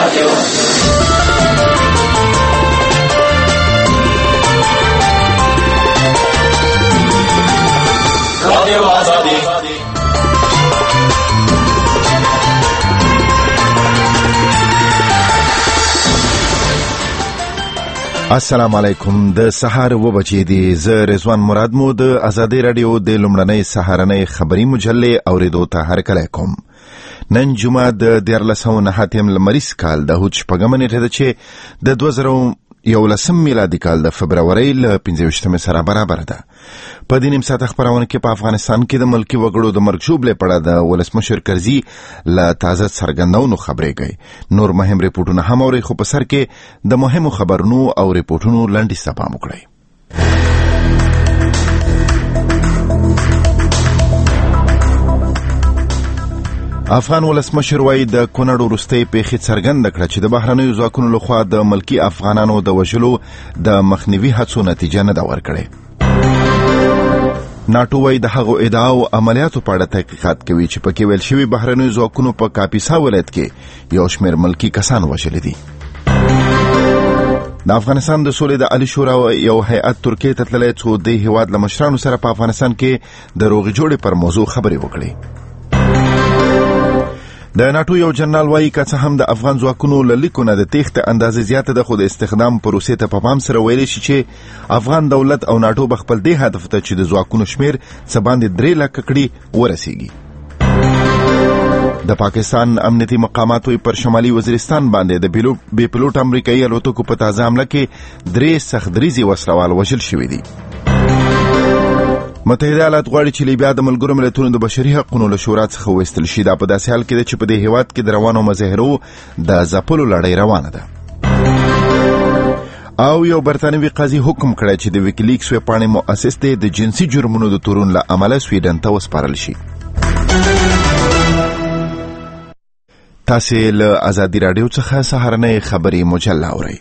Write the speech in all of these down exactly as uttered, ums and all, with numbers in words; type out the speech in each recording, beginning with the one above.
رادیو رادیو آزادی. السلام علیکم. د سهار و بجې دي. زه رضوان مراد مو د آزادی رادیو د لومړنۍ سهارنۍ خبری مجلې اوریدو ته هرکلی کوم. نن جمعه د دیارلسمه نهاتیم لمریز کال د هوت شپږمه نیټه ده چې د دوه زره یولسم میلادي کال د فبرورۍ له پنځه ویشتمې سره برابر ده. په دې نیم ساعت خبرونه کې په افغانستان کې د ملکی وګړو د مرګ ژوبلې په اړه د ولسمشر کرزي له تازه څرګندونو خبرې کوي. نور مهم ریپورتونه هم اوري، خو په سر کې د مهمو خبرونو او ریپورتونو لنډیز ته پام وکړئ. افغان ولسمشر وایي د کونړ وروستۍ پیښې څرګنده کړه چې د بهرنیو ځواکونو لخوا د ملکی افغانانو د وژلو د مخنیوي هڅو نتیجه نه ده ورکړې. ناټو وایي د هغو ادعاو عملیاتو په اړه تحقیقات کوي چې پکې ویل شوي بهرنیو ځواکونو په کاپیسا ولایت کې یو شمېر ملکی کسان وژلي دي. د افغانستان د سولې د عالی شورا یو هیئت ترکیې ته تللی څو د هیواد له مشرانو سره په افغانستان کې د روغې جوړې پر موضوع خبرې وکړي. د ناټو یو جنرال وایي که څه هم د افغان ځواکونو له لیکو نه د تېښتې اندازه زیاته ده، خو د استخدام پروسې ته په پام سره ویلی شي چې افغان دولت او ناټو به خپل دې هدف ته چې د ځواکونو شمېر څه باندې درې لکه کړي ورسیږي. د پاکستان امنیتي مقاماتو پر شمالي وزیرستان باندې د بې پیلوټ امریکایي الوتکو په تازه حمله کې درې سختدریځي وسلوال وژل شوي دي. متحده ایالات غواړي چې لیبیا د ملګرو ملتونو د بشري حقوقو له شورا څخه وایستل شي. دا په داسې حال کې ده چې په دې هیواد کې د روانو مظاهرو د ځپلو لړۍ روانه ده. او یو برتانوي قاضي حکم کړی چې د ویکیلیکس ویبپاڼې مؤسس دی د جنسي جرمونو د تورون له امله سویډن ته وسپارل شي. تاسې له آزادي راډیو څخه سهارنۍ خبري مجله اورئ.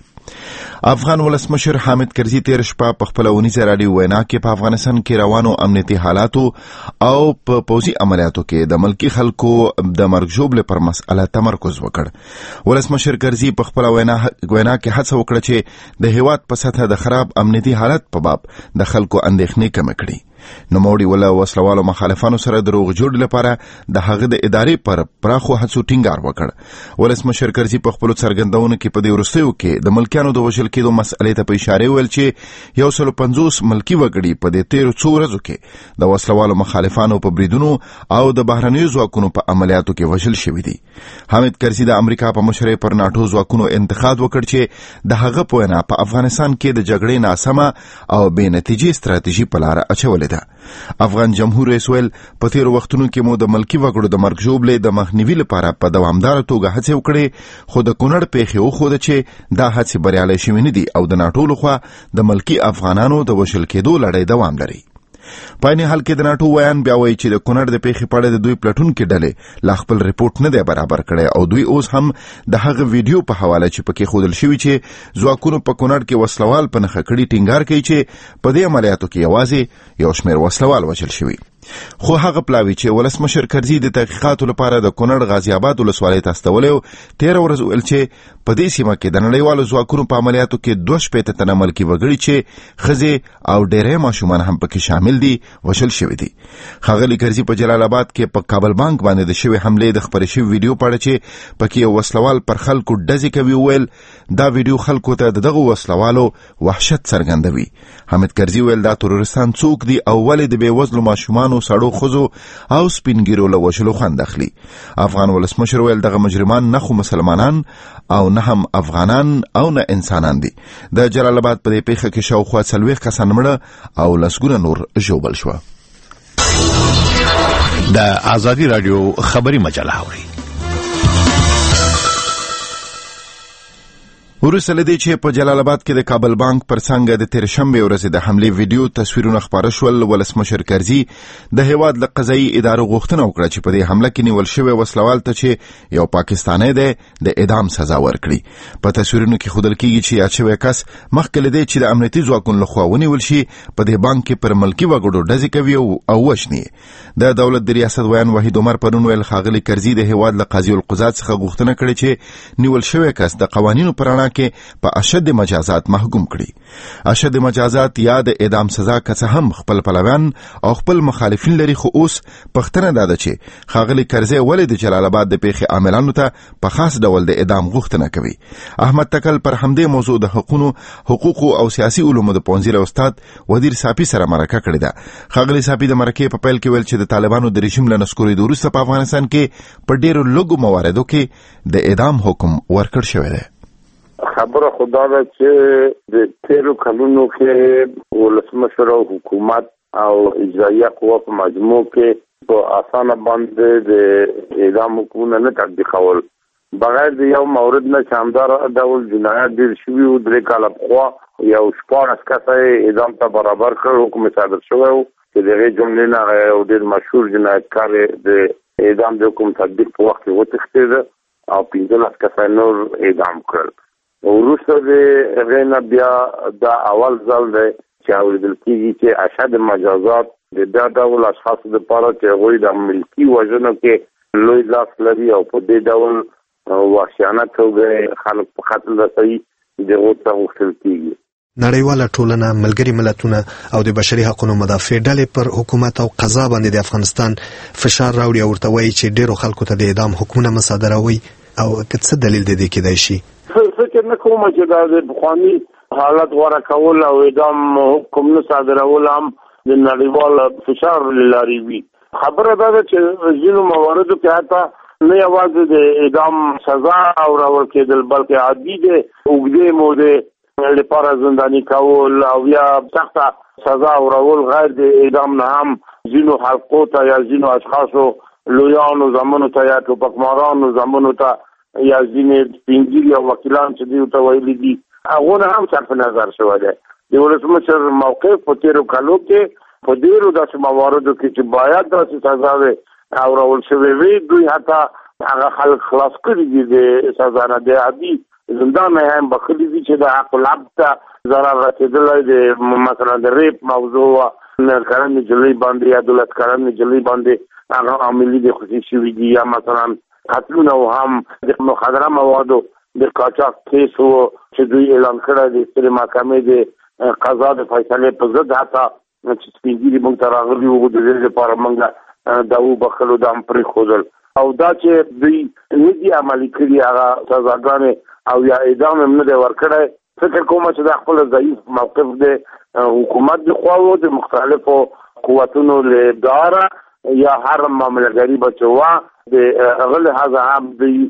افغان ولسمشر حامد کرزي تیر شپه په خپله اونیزه راډیو وینا کې په افغانستان کې روانو امنیتي حالاتو او په پوځي عملیاتو کې د ملکی خلکو د مرګ ژوبلې پر مسأله تمرکز وکړ. ولسمشر کرزي په خپله وینا کې هڅه وکړه چې د هیواد په سطحه د خراب امنیتي حالت په باب د خلکو اندېښنې کمې کړي. نوموړي ولا وسلوالو مخالفانو سره د روغ جوړ لپاره د هغه د ادارې پر پراخو هڅو ټینګار وکړ. ولسمشر کرزي په خپلو څرګندونو کې په دې وروستیو کې د ملکیانو د وژل کېدو مسئلې ته په اشاره ویل چې یو سل پنځوس ملکی وګړي په دې تیرو څو ورځو کې د وسلوالو مخالفانو په بریدونو او د بهرنیو ځواکونو په عملیاتو کې وژل شوي دي. حامد کرزي د امریکا په مشرۍ پر ناټو ځواکونو انتقاد وکړ چې د هغه په وینا په افغانستان کې د جګړې ناسمه او بې نتیجې ستراتیژي په لاره اچولې ده. افغان جمهور رئیس ویل په تیرو وختونو کې مو د ملکی وګړو د مرګ ژوبلې د مخنیوي لپاره په دوامداره توګه هڅې وکړې، خو د کونړ پیښې وښوده چې دا هڅې بریالۍ شوې نه دي او د ناټو لخوا د ملکی افغانانو د وژل کېدو لړۍ دوام لري. په عین حال کې د ناټو ویان بیا وایي چې د کونړ د پیښې په اړه د دوی پلټونکې ډلې لا خپل ریپورټ نه دی برابر کړی او دوی اوس هم د هغه ویډیو په حواله چې پکې ښودل شوي چې ځواکونو په کونړ کې وسلوال په نښه کړي ټینګار کوي چې په دې عملیاتو کې یوازې یو شمېر وسلوال وژل شوي. خو هغه پلاوی چې ولسمشر کرزي د تحقیقاتو لپاره د کونړ غازی آباد ولسوالۍ ته استولی و تېره ورځ ویل چې په دې سیمه کې د نړیوالو ځواکونو په عملیاتو کې دوه شپېته تنه ملکي وګړي چې ښځې او ډېری ماشومان هم پکې شامل دي وژل شوي دي. ښاغلي کرزي په جلال آباد کې په کابل بانک باندې د شوې حملې د خپرې شوي ویډیو په اړه چې پکې یو وسلوال پر خلکو ډزې کوي وویل دا ویډیو خلکو ته د دغو وسلوالو وحشت څرګندوي. حامد کرزي ویل دا ترورستان څوک دي او ولې د بېوزلو ماشومانو سړو ښځو او سپینګیرو له وژلو خوند اخلي. افغان ولسمشر ویل دغه مجرمان نه خو مسلمانان او نه هم افغانان او نه انسانان دي. د جلال آباد په دې پیښه کې شاوخوا څلوېښت کسان مړه او لسګونه نور ژوبل شوه. د آزادي راډیو خبري مجله اورئ. وروسته له دې چې په جلال آباد کې د کابل بانک پر څنګه د تیر شنبه ورځې د حملې ویډیو تصویرونه خپاره شول، ولسمشر کرزي د هیواد له قضایي ادارو غوښتنه وکړه چې په دې حمله کې نیول شوی وسلوال ته چې یو پاکستانی دی د اعدام سزا ورکړي. په تصویرونو کې ښودل کېږي چې یاد شوی کس مخکې له دې چې د امنیتي ځواکونو لخوا ونیول شي په دې بانک کې پر ملکي وګړو ډزې کوي او وژني. د دولت د ریاست ویان وحید عمر پرون ویل ښاغلي کرزي د هیواد له قاضي القضات څخه غوښتنه کړې چې نیول شوی کس د قوانینو پر رڼا کې په اشد مجازات محکوم کړي. اشد مجازات یا د اعدام سزا که څه هم خپل پلویان او خپل مخالفین لري، خو اوس پښتنه دا ده چې ښاغلي کرزي ولې د جلال آباد د پیښې عاملانو ته په خاص ډول د اعدام غوښتنه کوي. احمد تکل پر همدې موضوع د حقوقو حقوقو او سیاسي علومو د پوهنځي استاد ودیر صافي سره مرکه کړې ده. ښاغلي صافي د مرکې په پیل کې ویل چې د طالبانو د رژیم له نسکورېدو وروسته په افغانستان کې په ډېرو لږو مواردو کې د اعدام حکم ورکړ شوی دی. خبره خدا ده چې د تیرو کلونو کې ولسمشر او حکومت او اجرائیه قوه په مجموع کې په اسانه باندې د اعدام حکمونه نه تطبیقول بغیر د یو مورد نه شاندار ډول جنایت ډیر شوي و. درې کاله پخوا یو شپاړس کسه اعدام ته برابر کړ، حکم صادر شوی و چې د هغې جملې نه یو ډېر مشهور جنایتکار د اعدام د حکم تطبیق په وخت کې وتښتېده او پنځلس کسه نور اعدام کړل. وروسته د هغې نه بیا دا اول ځل دی چې اورېدل کېږي چې اشد مجازات د دا ډول اشخاصو دپاره چې هغوی د ملکي وژنو کې لوی لاس لري او په دې ډول وحشیانه توګه خلک په قتل رسوي د هغو څخه غوښتل کېږي. نړیواله ټولنه، ملګري ملتونه او د بشري حقوقو مدافع ډلې پر حکومت او قضا باندې د افغانستان فشار راوړي او ورته وایي چې ډېرو خلکو ته د اعدام حکمونه مصادروي، او څه دلیل د دې کېدای شي؟ فکر نه کوم چې دا د پخواني حالت غوره کول او اعدام حکم نه صادرول هم د نړیوال فشار له لارې وي. خبره دا ده چې ځینو مواردو کې حتی نه یوازې د اعدام سزا اورول کېدل بلکې عادي د اوږدې مودې لپاره زنداني کول او یا سخته سزا اورول غیر د اعدام نه هم ځینو حلقو ته یا ځینو اشخاصو لویانو زامنو ته یا ټوپکمارانو زامنو ته یا ځینې سپینګیري او وکیلان چې دوی ته ویلي دي هغو نه هم صرف نظر شوی دی. د ولسمشر موقف په تېرو کالو کې په ډېرو داسې مواردو کې چې باید داسې سزاوې اورول شوې وي دوی حتی هغه خلک خلاص کړي دي د سزا نه، د عادي زندان نه هم بخلي دي چې د حق العبد ته ضرر رسېدلی د مثلا د ریپ موضوع نرکرن نجلۍ باندې یا دولت کرن نجلۍ باندې هغه عاملي دي خصوصي شوي دي، یا مثلا قتلونه او هم د مخدره موادو د قاچاق کیس و چې دوی اعلان کړی د سترې محکمې د قضا د فیصلې په ضد حتی چې سپینګیري موږ ته راغلي وو د دې لپاره موږ دا وبخلو دا هم پرېښودل او دا چې دوی نه دي عملي کړي هغه سزاګانې او یا اعدام هم نه دی ورکړی. فکر کوم چې دا خپل ضعیف موقف د حکومت د خوا و د مختلفو قوتونو له اداره یا هر معاملهګري بچوا د هغه لحاظه هم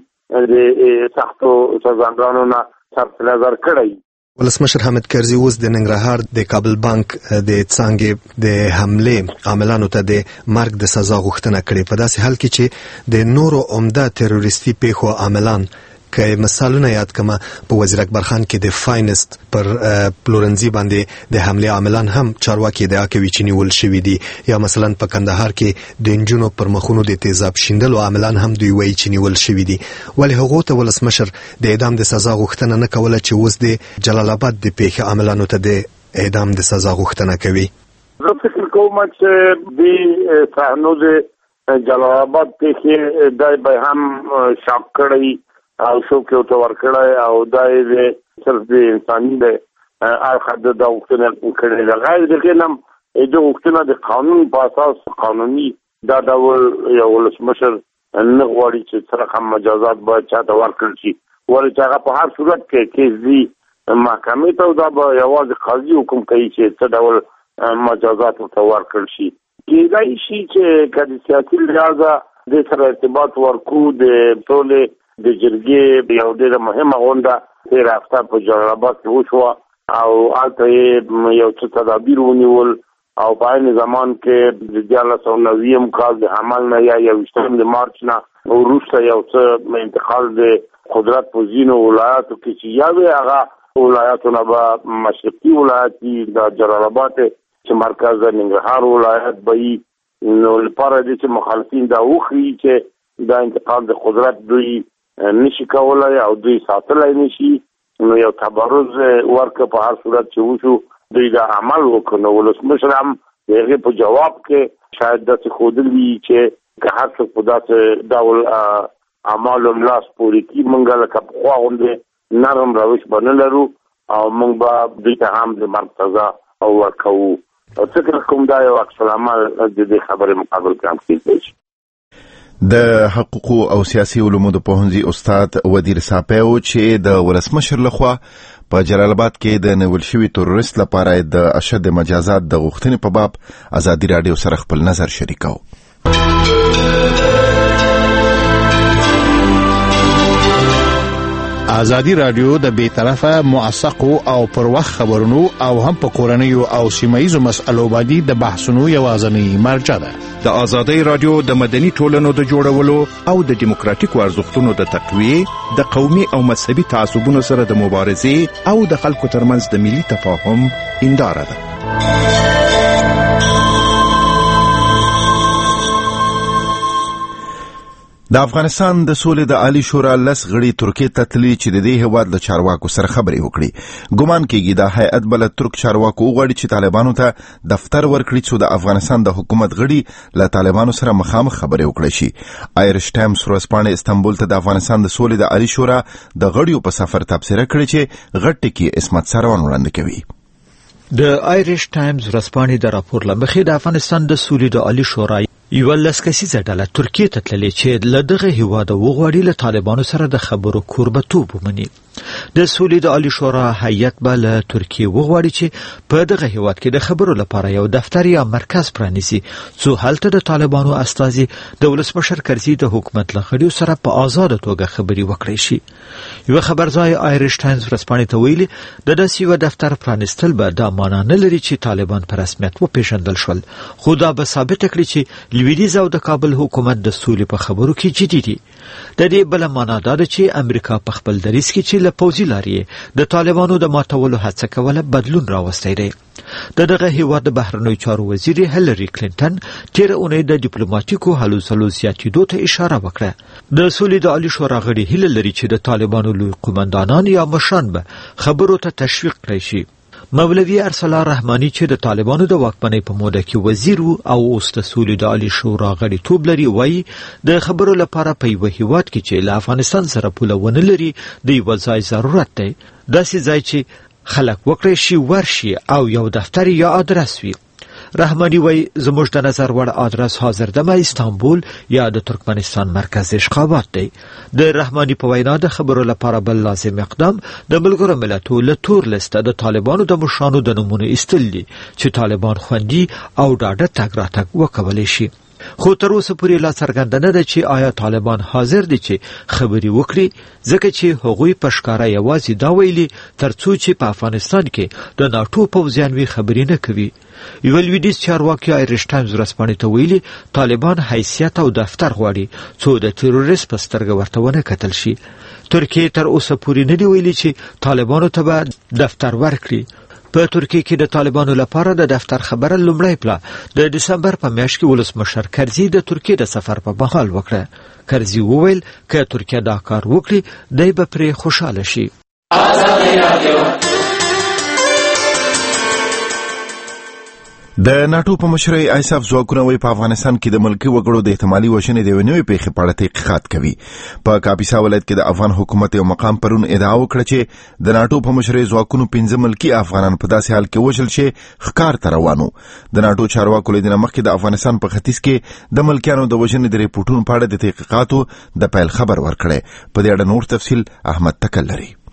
د سختو سزاګانو نه صرف نظر کړی. ولسمشر حامد کرزي اوس د ننګرهار د کابل بانک د څانګې د حملې عاملانو ته د مرګ د سزا غوښتنه کړې په داسې حال کې چې د نورو عمده تروریستي پیښو عاملان که مثالونه یاد کما په وزیر اکبر خان کې د فاینست پر پلورنځي باندې د حمله عاملان هم چارواکي ادعا کوي چې نیول شوی دي، یا مثلا په کندهار کې د انجونو پر مخونو د تیزاب شیندلو عاملان هم دوی وایي چې نیول شوی دي. ولی هغه ته ولسمشر د اعدام د سزا غوښتنه نه کوله چې اوس د جلال آباد د پیښې عاملانو ته د اعدام د سزا غوښتنه کوي؟ زه فکر کوم چې د صحنو د جلال آباد پیښې دای به هم شاک کړی او شوق یو ته ورکړی او دا یې صرف د انساني د اړخه د دا غوښتنه کړې ده. غیر د هغې نه هم د غوښتنه د قانون په اساس قانوني دا ډول یو ولسمشر نه غواړي چې څه رقم مجازات باید چاته ورکړل شي، ولې چې هغه په هر صورت کې کیس ځي محکمې ته او دا به یوازې قاضي حکم کوي چې څه ډول مجازات ورته ورکړل شي. کېدای شي چې که د سیاسي لحاظه دې سره ارتباط ورکو د ټولې د جرګې یو ډېره مهمه غونډه تېره هفته په جلال آباد کې وشوه او هلته یې یو څه تدابیر ونیول او په عین زمان کې د دیارلس سوه نویم کال د حمل نه یا یوویشتم د مارچ نه وروسته یو څه انتقال د قدرت په ځینو ولایاتو کې چې یا وي هغه ولایاتونه به مشرقي ولایت دي د جلال آباد چې مرکز د ننګرهار ولایت به وي نو لپاره دې چې مخالفین دا وښیي چې دا انتقال د قدرت دوی نشي کولای او دوی ساتلی نشي نو یو تبرز ورکه په هر صورت چې وشو دوی دا عمل وکړو. ولسمشر هم د هغې په جواب کې شاید داسې ښودلي چې که هر څوک په داسې ډول اعمالو لاس پورې کړي موږ لکه پخوا غوندې نرم روش به نه لرو او موږ به دوی ته هم د مرګ سزا ورکوو. فکر کوم دا یو عکس العمل د دې خبرې مقابل کې هم کېدای شي. د حقوقو او سیاسي علومو د پوهنځي استاد ودیر ساپیو چې د ولسمشر لخوا په جلال آباد کې د نیول شوي تروریست لپاره د اشد مجازات د غوښتنې په باب ازادي راډیو سره خپل نظر شریکاو. ازادي راډیو د بیطرفه موثقو او پر وخت خبرونو او هم په کورنیو او سیمایي مسایلو باندې د بحثونو یوازینی مرجع ده. د ازادي راډیو د مدني ټولنو د جوړولو او د دیموکراتیکو ارزښتونو د تقویه د قومي او مذهبي تعصبونو سره د مبارزې او د خلکو ترمنځ د ملي تفاهم هنداره ده. د افغانستان د سولې د عالی شورا لس غړي ترکیه ته تللي چې د دې هیواد له چارواکو سره خبرې وکړي. ګومان کېږي دا هیئت بل ترک چارواکو وغواړي چې طالبانو ته دفتر ورکړي څو د افغانستان د حکومت غړي له طالبانو سره مخامخ خبرې وکړي شي. آیرش ټایمز ورځپاڼه استانبول ته د افغانستان د سولې د عالی شورا د غړیو په سفر تبصره کړې چې غټ ټکی اسمت سروان وړاندې کوي. د آیرش ټایمز ورځپاڼې د راپور لمخې د افغانستان د سولې د عالی شورا یو لس کسیزه ډله ترکیه ته تللې چې له دغه هیواده وغواړي له طالبانو سره د خبرو کوربتوب ومني. د سولې د عالی شورا هیئت به له ترکیه وغواړي چې په دغه هیواد کې د خبرو لپاره یو دفتر یا مرکز پرانیزي څو هلته د طالبانو استازي د ولسمشر کرزي د حکومت له غړیو سره په آزاده توګه خبرې وکړي شي. یو خبرځای آیرش ټایمز ورځپاڼې ته ویلي د داسې یو دفتر پرانیستل به دا معنا نه لري چې طالبان په رسمیت وپېژندل شول، خو دا به ثابته کړي چې لویدیځ او د کابل حکومت د سولې په خبرو کې جدي دي. د دې بل معنا دا ده چې امریکا په خپل دریځ کې چې له پوځي لارې د طالبانو د ماتولو هڅه کوله بدلون راوستی دی. د دغه هیواد د بهرنیو چارو وزیر هیلری کلینټن تیر اونۍ د ډیپلوماټیکو هلو ځلو زیاتېدو ته اشاره وکړه. د سولې د عالی شورا غړي هیله لري چې د طالبانو لوی قومندانان یا مشران به خبرو ته تشویق کړي شي. مولوی ارسلا رحمانی چې د طالبانو د واکمنۍ په موده کې وزیر او اوس د سولې د عالی شورا غړي توب لري، وایي د خبرو لپاره په یو هیواد کې چې له افغانستان سره پوله ونه لري د یو ځای ضرورت دی، داسې ځای چې خلک وکړي شي ورشي او یو دفتر یا آدرس وي. رحمانی وای زموږ د نظر وړ آدرس حاضر دمه استانبول یا د ترکمنستان مرکز اشخابات دی. د رحمانی په وینا د خبرو لپاره بل لازم اقدام د ملګرو ملتونو له تور لیسته د طالبانو د مشرانو د نمونه ایستل دي چې طالبان خوندي او ډاډه تګ راتګ وکولی شي. خو تر اوسه پورې لا څرګنده نه ده چې آیا طالبان حاضر دي چې خبرې وکړي، ځکه چې هغوی په ښکاره یوازې دا ویلي ترڅو چې په افغانستان کې د ناټو پوځیان وي خبرې نه کوي. یو لویدیځ چارواکي آیرش ټایمز ورځپاڼې ته ویلي طالبان حیثیت او دفتر غواړي څو د تروریست په سترګه ورته ونه کتل شي. ترکیه تر اوسه پورې نه دی ویلي چې طالبانو ته به دفتر ورکړي. په ترکیه کې د طالبانو لپاره د دفتر خبره لومړی پلا د دسمبر په میاشت کې ولسمشر کرزي د ترکیه د سفر په مهال وکړه. کرزي وویل که ترکیه دا کار وکړي دی به پرې خوشاله شي. د ناټو په مشرۍ ایساف ځواکونه وایي په افغانستان کې د ملکي وګړو د احتمالي وژنې د یوې نوې پیښې په اړه تحقیقات کوي. په کاپیسا ولایت کې د افغان حکومت یو مقام پرون ادعا وکړه چې د ناټو په مشرۍ ځواکونو پنځه ملکي افغانان په داسې حال کې وژل چې ښکار ته روان وو. د ناټو چارواکو له دې نه مخکې د افغانستان په ختیځ کې د ملکیانو د وژنې د ریپورټونو په اړه د تحقیقاتو د پیل خبر ورکړی. په دې اړه نور تفصیل احمد تکل لري.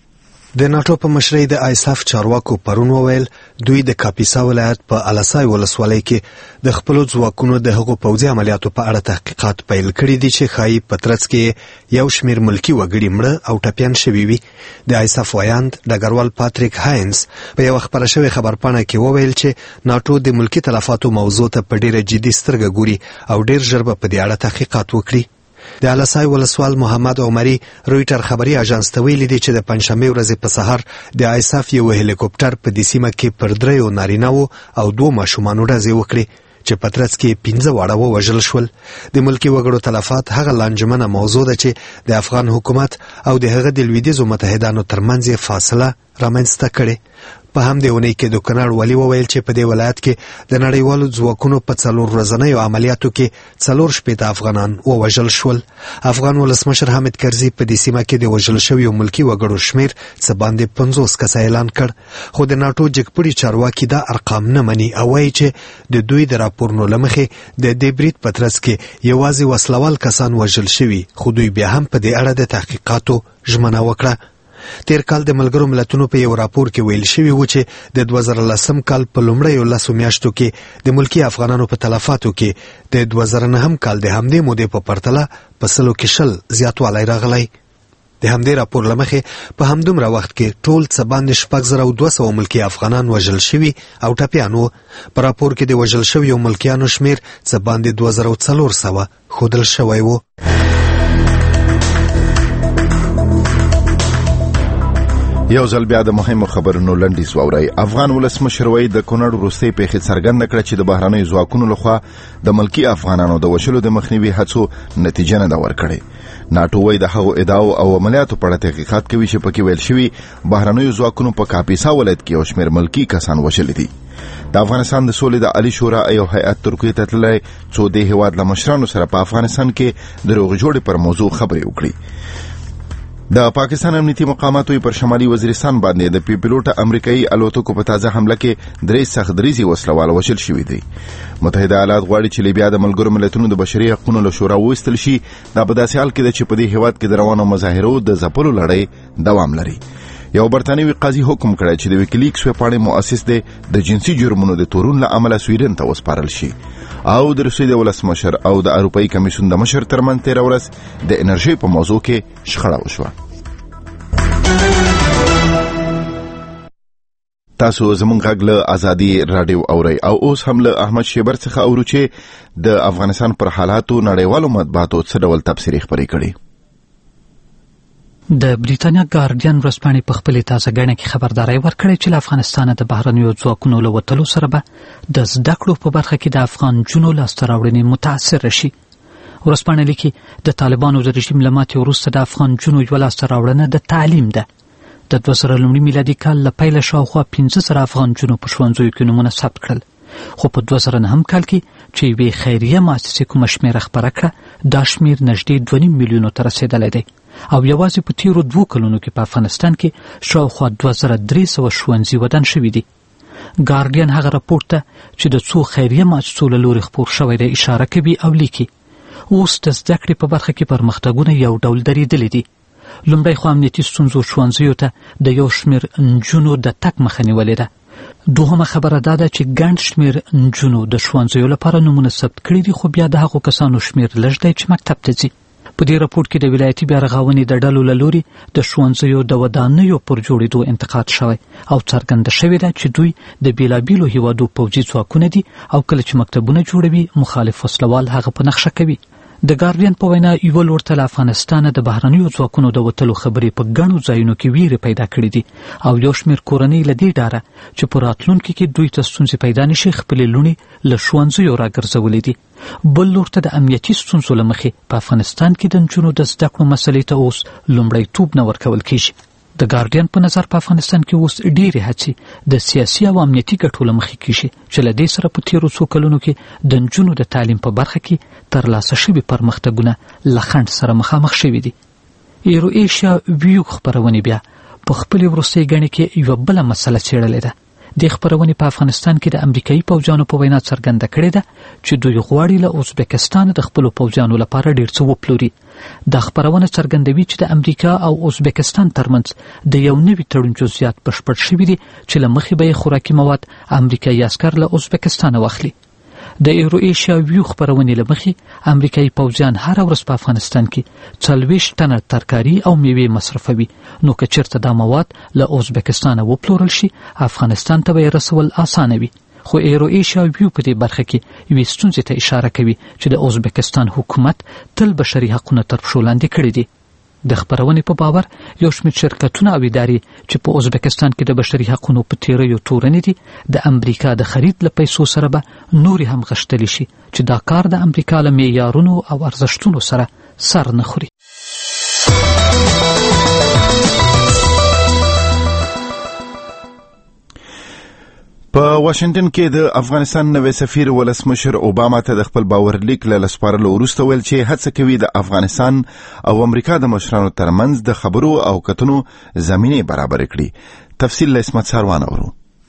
د ناتو په مشرۍ د آیساف چارواکو پرون وویل دوی د کاپیسا ولایت په الاسای ولسوالۍ کې د خپل ځواکونو د هغو پوځي عملیاتو په اړه تحقیقات پیل کړي دي چې ښایي په ترڅ کې یو شمیر ملکی وګړي مړه او ټپیان شوي وي. د آیساف وایاند ډګروال پاتریک هاینز په یو خبره شوې خبرپاڼه کې وویل چې ناتو د ملکی تلفاتو موضوع ته په ډیره جدي سترګه ګوري او ډیر ژر به په دې اړه تحقیقات وکړي. د الاسای ولسوال محمد عمری رویټر خبري اژانس ته ویلي دي چې د پنځشنبه ورځې په سهار د آیساف یو هلیکوپټر په دې سیمه کې پر دریو نارینه‌و او دوه ماشومانو ډزې وکړې چې په ترڅ کې پنځه واړه ووژل شول. د ملکی وګړو تلفات هغه لانجمنه موضوع ده چې د افغان حکومت او د هغه د لویدیځو متحدانو ترمنځ فاصله رامنځته کړې. په همدې اونۍ کې د کنړ والي وویل چې په دې ولایت کې د نړیوالو ځواکونو په څلور ورځنیو عملیاتو کې څلور شپېته افغانان ووژل شول. افغان ولسمشر حامد کرزي په دې سیمه کې د وژل شویو ملکی وګړو شمیر څه باندې پنځوس کسه اعلان کړ، خو د ناټو جګپړي چارواکي دا ارقام نه مني او وایي چې د دوی د راپورونو له مخې د دې برید په ترڅ کې یوازې وسلوال کسان وژل شوي، خو دوی بیا هم په دې اړه د تحقیقاتو ژمنه وکړه. تیر کال د ملګرو ملتونو په یو راپور کې ویل شوی و چې د دوه زره لسم کال په لومړیو لسو میاشتو کې د ملکی افغانانو په تلفاتو کې د دوه زره نهم کال د همدې مودې په پرتله په سلو کې شل زیاتوالی راغلی. د همدې راپور له مخې په همدومره وخت کې ټول څه باندې شپږ زره او دوه سوه ملکي افغانان وژل شوي او ټپیان وو. په راپور کې د وژل شویو ملکیانو شمیر څه باندې دوه زره او څلور سوه ښودل شوی و. یو ځل بیا د مهمو خبرونو لنډیز واورئ. افغان ولسمشر وایي د کونړ وروستۍ پیښې څرګنده کړه چې د بهرنیو ځواکونو لخوا د ملکي افغانانو د وژلو د مخنیوي هڅو نتیجه نه ده ورکړې. ناټو وایي د هغو ادعاو او عملیاتو په اړه تحقیقات کوي چې پکې ویل شوي بهرنیو ځواکونو په کاپیسا ولایت کې یو شمېر ملکي کسان وژلي دي. د افغانستان د سولې د عالی شورا یو هیئت ترکیې ته تللی څو د هېواد له مشرانو سره په افغانستان کې د روغې جوړې پر موضوع خبرې وکړي. د پاکستان امنیتي مقاماتو پر شمالي وزیرستان باندې د پیپلوټه امریکایي الوتکو په تازه حمله کې درې سخت دریزي وسلوال وژل شوي دي. متحده ایالات غواړي چې لیبیا د ملګرو ملتونو د بشري حقوقو له شورا وایستل شي. دا په داسې حال کې ده چې په دې هیواد کې د روانو مظاهرو د ځپلو لړۍ دوام لري. یو برتانوي قاضي حکم کړی چې د ویکیلیکس ویبپاڼې مؤسس دی د جنسي جرمونو د تورون له امله سویډن ته وسپارل شي. او د روسیې د ولسمشر او د اروپایي کمیسیون د مشر ترمنځ تېره ورځ د انرژۍ په موضوع کې شخړه وشوه. تاسو زمونږ غږ له ازادي رادیو اورئ او اوس هم له احمد شیبر څخه اورو چې د افغانستان پر حالاتو نړیوالو مطبوعاتو څه ډول تبصرې خپرې کړي. د بریتانیا ګارډین ورځپاڼې په خپلې تازه ګڼه کې خبرداري ورکړې چې له افغانستانه د بهرنیو ځواکونو له وتلو سره به د زده کړو په برخه کې د افغان جنو لاسته راوړنې متاثره شي. ورځپاڼه لیکي د طالبانو د رژیم له ماتې وروسته د افغان جنو یوه لاسته راوړنه د تعلیم ده. د دوه زره لومړي میلادي کال له پیله شاوخوا پنځه زره افغان جنو په ښوونځیو کې نومونه ثبت کړل، خو په دوه زره نهم کال کې چې یوې خیریه مؤسسې کومه شمېره خپره کړه دا شمېر نږدې دوه نیم میلیونو ته رسېدلی دی او یوازې په تیرو دوو کلونو کې په افغانستان کې شاوخوا دوه زره درې سوه ښوونځي ودان شوي دي. ګارډین هغه راپورټ ته چې د څو خیریه مؤسسو له لورې خپور شوی دی اشاره کوي او لیکي اوس د زده کړې په برخه کې پرمختګونه یو ډول درېدلي دي. لومړی خو امنیتي ستونزو ښوونځیو ته د یو شمېر نجونو د تګ مخه نیولې ده. دوهمه خبره دا ده چې ګڼ شمېر نجونو د ښوونځیو لپاره نومونه ثبت کړي دي، خو بیا د هغو کسانو شمېر لږ دی چې مکتب ته ځي. په دې راپورټ کې د ولایتي بیا رغونې د ډلو له لوري د ښوونځیو د ودانیو پر جوړېدو انتقاد شوی او څرګنده شوې ده چې دوی د بېلابېلو هیوادو پوځي ځواکونه دي او کله چې مکتبونه جوړوي مخالف وسلوال هغه په نقشه کوي. د ګارډین په وینا یوه لور ته له افغانستانه د بهرنیو ځواکونو د وتلو خبرې په ګڼو ځایونو کې ویرې پیدا کړې دي او یو شمېر کورنۍ له دې ډاره چې په راتلونکي کې دوی ته ستونزې پیدا نه شي خپلې لوڼې له ښوونځیو راګرځولې دي. بل لور ته د امنیتي ستونزو له مخې په افغانستان کې د نجونو د زده کړو مسلې ته اوس لومړیتوب نه ورکول کېږي. د ګارډین په نظر په افغانستان کې اوس ډېرې هڅې د سیاسي او امنیتي ګټو له مخې کېږي چې له دې سره په تېرو څو کلونو کې د نجونو د تعلیم په برخه کې ترلاسه شوي پرمختګونه له خنډ سره مخامخ شوي دي. ایرو ایشیا ویو خپرونې بیا په خپلې وروستۍ ګڼې کې یوه بله مسله څېړلې ده. د خبرونې په افغانستان کې د امریکایي پوځیانو په وینا څرګنده کړې ده چې دوی غواړي له ازبکستان د خپل پوځیانو لپاره ډیر څه وپلوري. دا خبرونه څرګندوي چې د امریکا او ازبکستان ترمنځ د یو نوي تړون جزئیات بشپړ شوي دي چې له مخې به خوراکي مواد امریکایي عسکر له ازبکستان واخلي. د ایرو ایشیا ویو خبرونې له مخې امریکایي پوځیان هر ورځ په افغانستان کې څلوېښت ټنه ترکاري او میوې مصرفوي، نو که چېرته دا مواد له ازبکستان وپلورل شي افغانستان ته به یې رسول اسانه وي. خو ایرو ایشیا ویو په دې برخه کې یوې ستونزې ته اشاره کوي چې د ازبکستان حکومت تل بشري حقونه تر پښو لاندې کړي دي. د خبرونې په باور یو شمېر شرکتونه او ادارې چې په ازبکستان کې د بشري حقونو په تیریو تورنې دي د امریکا د خرید له پیسو سره به نورې هم غښتلی شي چې دا کار د امریکا له معیارونو او ارزښتونو سره سر نه خوري. په واشنگټن کې د افغانستان نوی سفیر ولسمشر اوباما ته د خپل باورلیک له لسپارلو وروسته ویل چې هڅه کوي د افغانستان او امریکا د مشرانو ترمنځ د خبرو او کتنو زمینه برابر کړي. تفصیل له اسمت ساروان اورو.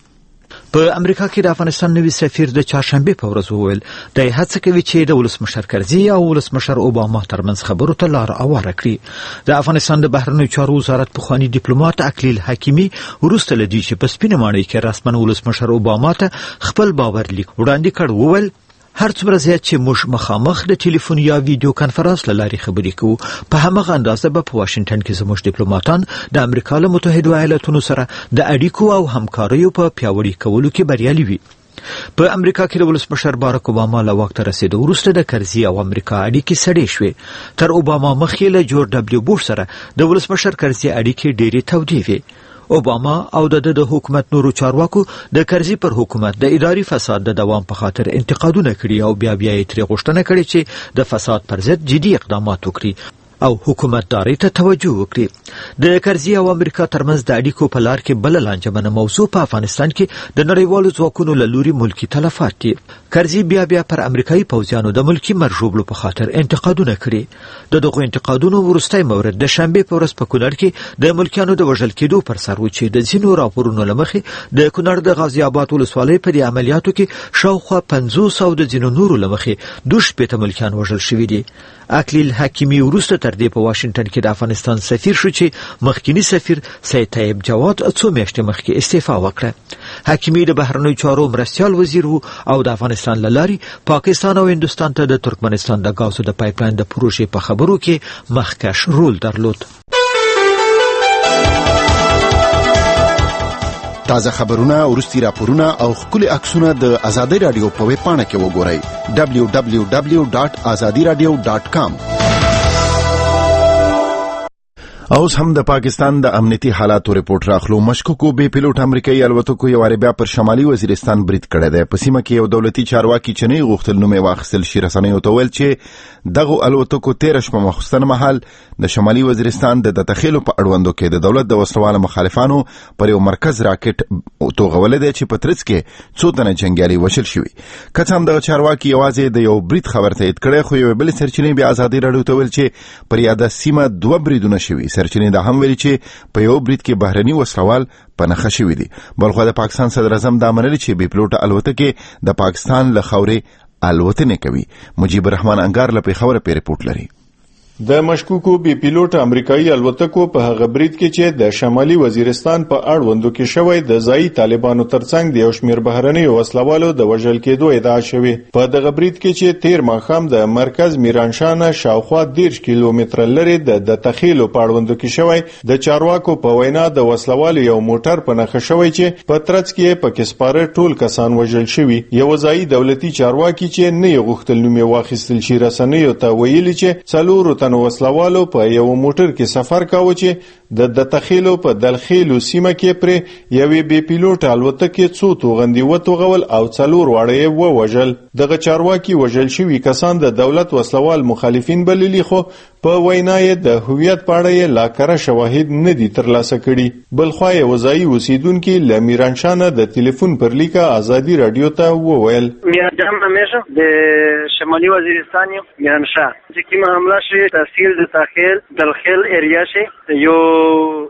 په امریکا کې د افغانستان نوی سفیر د چهارشنبه په ورځ وویل د هڅه کوي چې د ولسمشر کرزي او ولسمشر اوباما ترمنځ خبرو ته لار هواره کړي. د افغانستان د بهرنیو چارو وزارت پخوانی ډیپلوماټ اکلیل حکیمي وروسته له دې چې په سپینه ماڼۍ کې رسمن ولسمشر اوباما ته خپل باورلیک وړاندې کړ وویل هر څومره زیات چې موږ مخامخ د ټلیفون یا ویډیو کانفرنس له لارې خبرې کوو په همغه اندازه به په واشنگټن کې زموږ ډیپلوماټان د امریکا له متحده ایالاتونو سره د اړیکو او همکاریو په پیاوړي کولو کې بریالي وي. په امریکا کې د ولسمشر باراک اوباما له وخت رسیدو وروسته د کرزي او امریکا اړیکې سړې شوې. تر اوباما مخکې له جورج ډبلیو بوش سره د ولسمشر کرزي اړیکې ډېرې تودې وې. اوباما او د د حکومت نورو چارواکو د کرزي پر حکومت د اداري فساد د دوام په خاطر انتقادونه کړي او بیا بیا یې ترې غوښتنه کړې چې د فساد پر ضد جدي اقدامات وکړي او حکومتداري ته توجه وکړي. د کرزي او امریکا ترمنځ د اړیکو په لار کې بل لانجمنه موضوع په افغانستان کې د نړیوالو ځواکونو له لوري ملکی تلفات دي. کرزي بیا بیا پر امریکایي پوځیانو د ملکی مرجوبلو په خاطر انتقادونه کړي. د دغو انتقادونو وروستی مورد د شنبه په ورځ په کونړ کې د ملکیانو د وژل کېدو پر سر و چې د ځینو راپورونو له مخې د کونړ د غازي آباد ولسوالۍ په دې عملیاتو کې شاوخوا پنځوس او د ځینو نورو له مخې دوه شپېته ملکیان وژل شوي دي. اکلیل حکیمي وروسته تر دې په واشنگټن کې د افغانستان سفیر شو چې مخکینی سفیر سید طیب جواد څو میاشتې مخکې استعفا وکړه. حکیمي د بهرنیو چارو مرستیال وزیر وو او د افغانستان له لارې پاکستان او هندوستان ته د ترکمنستان د غازو د پایپلاین د پروژې په خبرو کې مخکش رول درلود. تازه خبرونه، ورستي راپورونه او خولي عکسونه د آزادۍ رادیو په ویب پاڼه کې وګورئ دبلیو دبلیو دبلیو ډاټ آزادي رادیو ډاټ کام. اوس هم د پاکستان د امنیتي حالاتو رپورټ راخلو. مشکوکو بې پیلوټ امریکایي الوتکو یو وار بیا پر شمالي وزیرستان برید کړی دی. په سیمه کې یو دولتي چارواکي چې نه غوښتل نوم یې واخیستل شي رسنیو ته ویل چې دغو الوتکو تېره شپه ماخوستن مهال د شمالي وزیرستان د تخیلو په اړوندو کې د دولت د وسلوالو مخالفانو پر یو مرکز راکټ توغولی دی چې په ترڅ کې څو تنه جنګیالي وژل شوي. که څه هم دغه چارواکي یوازې د یو برید خبر تایید کړی، خو یوې بلې سرچینې بیا ازادي راډیو ته ویل چې پر یاده سیمه دوه بریدونه شوي. سرچینې دا هم ویلي چې په یو برید کې بهرني وسلوال په نښه شوي دي. بلخوا د پاکستان صدر اعظم دا منلي چې بې پیلوټه الوتکې د پاکستان له خاورې الوتنې کوي. مجيب الرحمن انګار له پېښوره پې رپورټ لري. د مشکوکو بي پیلوټ امریکایي الوتکو په هغه برید کې چې د شمالي وزیرستان په اړوندو کې شوی د ځایي طالبانو ترڅنګ د یو شمېر بهرني وسلوالو د وژل کېدو ادعا شوې. په دغه برید کې چې تیر ماښام د مرکز میرانشاه شاوخوا دېرش کیلومتره لرې د تخیلو په اړوندو کې شوی، د چارواکو په وینا د وسلوالو یو موټر په نښه شوی چې په ترڅ کې په کسپاره ټول کسان وژل شوي. یو ځایي دولتي چارواکي چې نه یې غوښتل نوم یې واخیستل شي رسنیو ته ویلي چې څلورو تنو وسلوالو په یو موټر کې سفر کاوه چې د د تخیلو په دلخیلو سیمه کې پر یوې بي پیلوټ الوتکې څو توغندي وتوغول او څلور واړه یې ووژل. دغه چارواکي وژل شوي کسان د دولت وسلوال مخالفین بللي، خو په وینا یې د هویت په اړه یې لا کره شواهد نه دي ترلاسه کړي. بلخوا یې وځایي اوسیدونکي له میرانشاه د ټلیفون پر لیکه آزادي راډیو ته وویل: میرجان همیشه د شمالي وزیرستان میرانشاه چې کومه حمله شوې تحصیل د تخیل دلخیل ایریا شي یو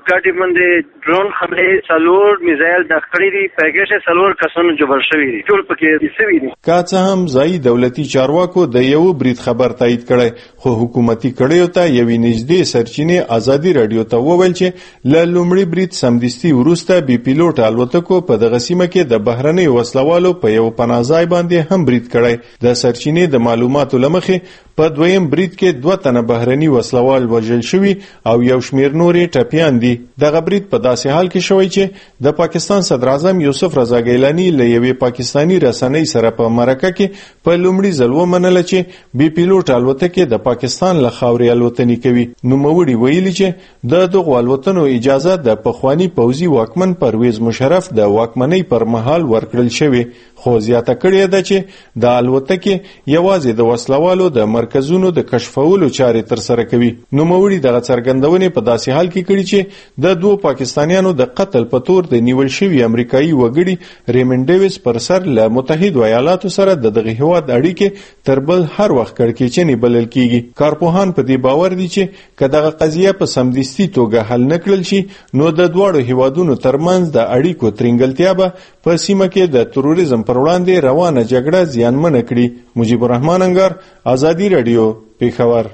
اورګاډي باندې ډرون حمله څلور میزایل د خړې دي پیکیج څلور کسانو جوړ شوی دي ټول پکې سوي دي. کا څه هم ځای دولتي چارواکو د یو برید خبر تایید کړي خو حکومتي کړیو ته یوې نږدې سرچینې ازادي رادیو ته وویل چې له لومړي برید سمدستي وروسته بي پیلوټ الوتکو په دغه سیمه کې د بهرنۍ وسلوالو په یو پناهځای باندې هم برید کړی. د سرچینې د معلوماتو لمخې په دویم برید کې دوه تنه بهرني وسلوال وژل شوي او یو شمیر نورې ټپیان دي. دغه برید په داسې حال کې شوی چې د پاکستان صدر اعظم یوسف رضا ګیلاني له یوې پاکستاني رسنۍ سره په مرکه کې په لومړي ځل ومنله چې بي پیلوټ الوتکې د پاکستان له خاورې الوتنې کوي. نوموړي ویلي چې د دغو الوتنو اجازه د پخواني پوځي واکمن پرویز مشرف د واکمنۍ پر مهال ورکړل شوی، خو زیاته کړې ده چې د الوتکې یوازې د وسلوالو د مرکزونو د کشفولو چارې ترسره کوي. نوموړي دغه څرګندونې په داسې حال کې کړي چې د دوه پاکستانیانو د قتل په تور د نیول شوي امریکایي وګړي ریمن ډیویس پر سر له متحده ایالاتو سره د دغه هیواد اړیکې تر بل هر وخت کړکېچنې بلل کیږي. کارپوهان په دې باور دي چې که دغه قضیه په سمدستي توګه حل نکړل شي نو د دواړو هیوادونو ترمنځ د اړیکو ترنګلتیا به په سیمه کې د تروریزم پر وړاندې روانه جګړه زیانمنه کړي. مجيب الرحمن انګار، ازادي رادیو، پیښور.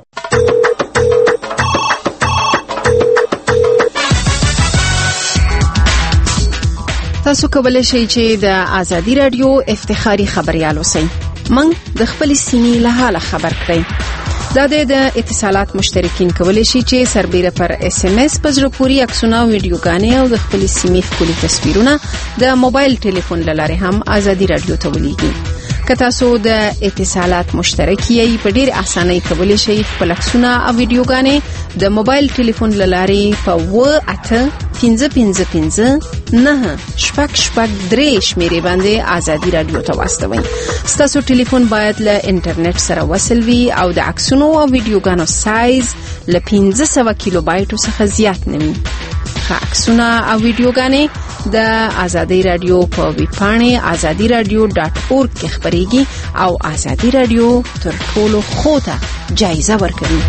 تاسو کولی شئ چې د ازادي رادیو افتخاري خبريال اوسئ. موږ د خپل سیمې له حاله خبر کړئ. دا د اتصالات مشترکین کولی شي چې سربېره پر اس ام اس په زړه پورې عکسونه او ویډیوګانې او د خپل سیمې ښکلي تصویرونه د موبایل ټلیفون له لارې هم ازادي رادیو ته ولیږي. که تاسو د اتصالات مشترک یې په ډېر اسانۍ کولی شئ خپل عکسونه او ویډیوګانې د موبایل ټلیفون له لارې په و اته پنځه پنځه پنځه نه شپږ شپږ درې شمیرې باندې ازادي رادیو ته واستوئ. ستاسو ټلیفون باید له انټرنیټ سره وصل وي او د عکسونو او ویډیوګانو سایز له پنځه سوه کیلو بایټو څخه زیات نه وي. عکسونه او ویډیوګانې د ازادي رادیو په ویب پاڼې ازادي رادیو ډاټ اورګ کې خبريږي او ازادي رادیو تر ټولو خوته جایزه ورکوي.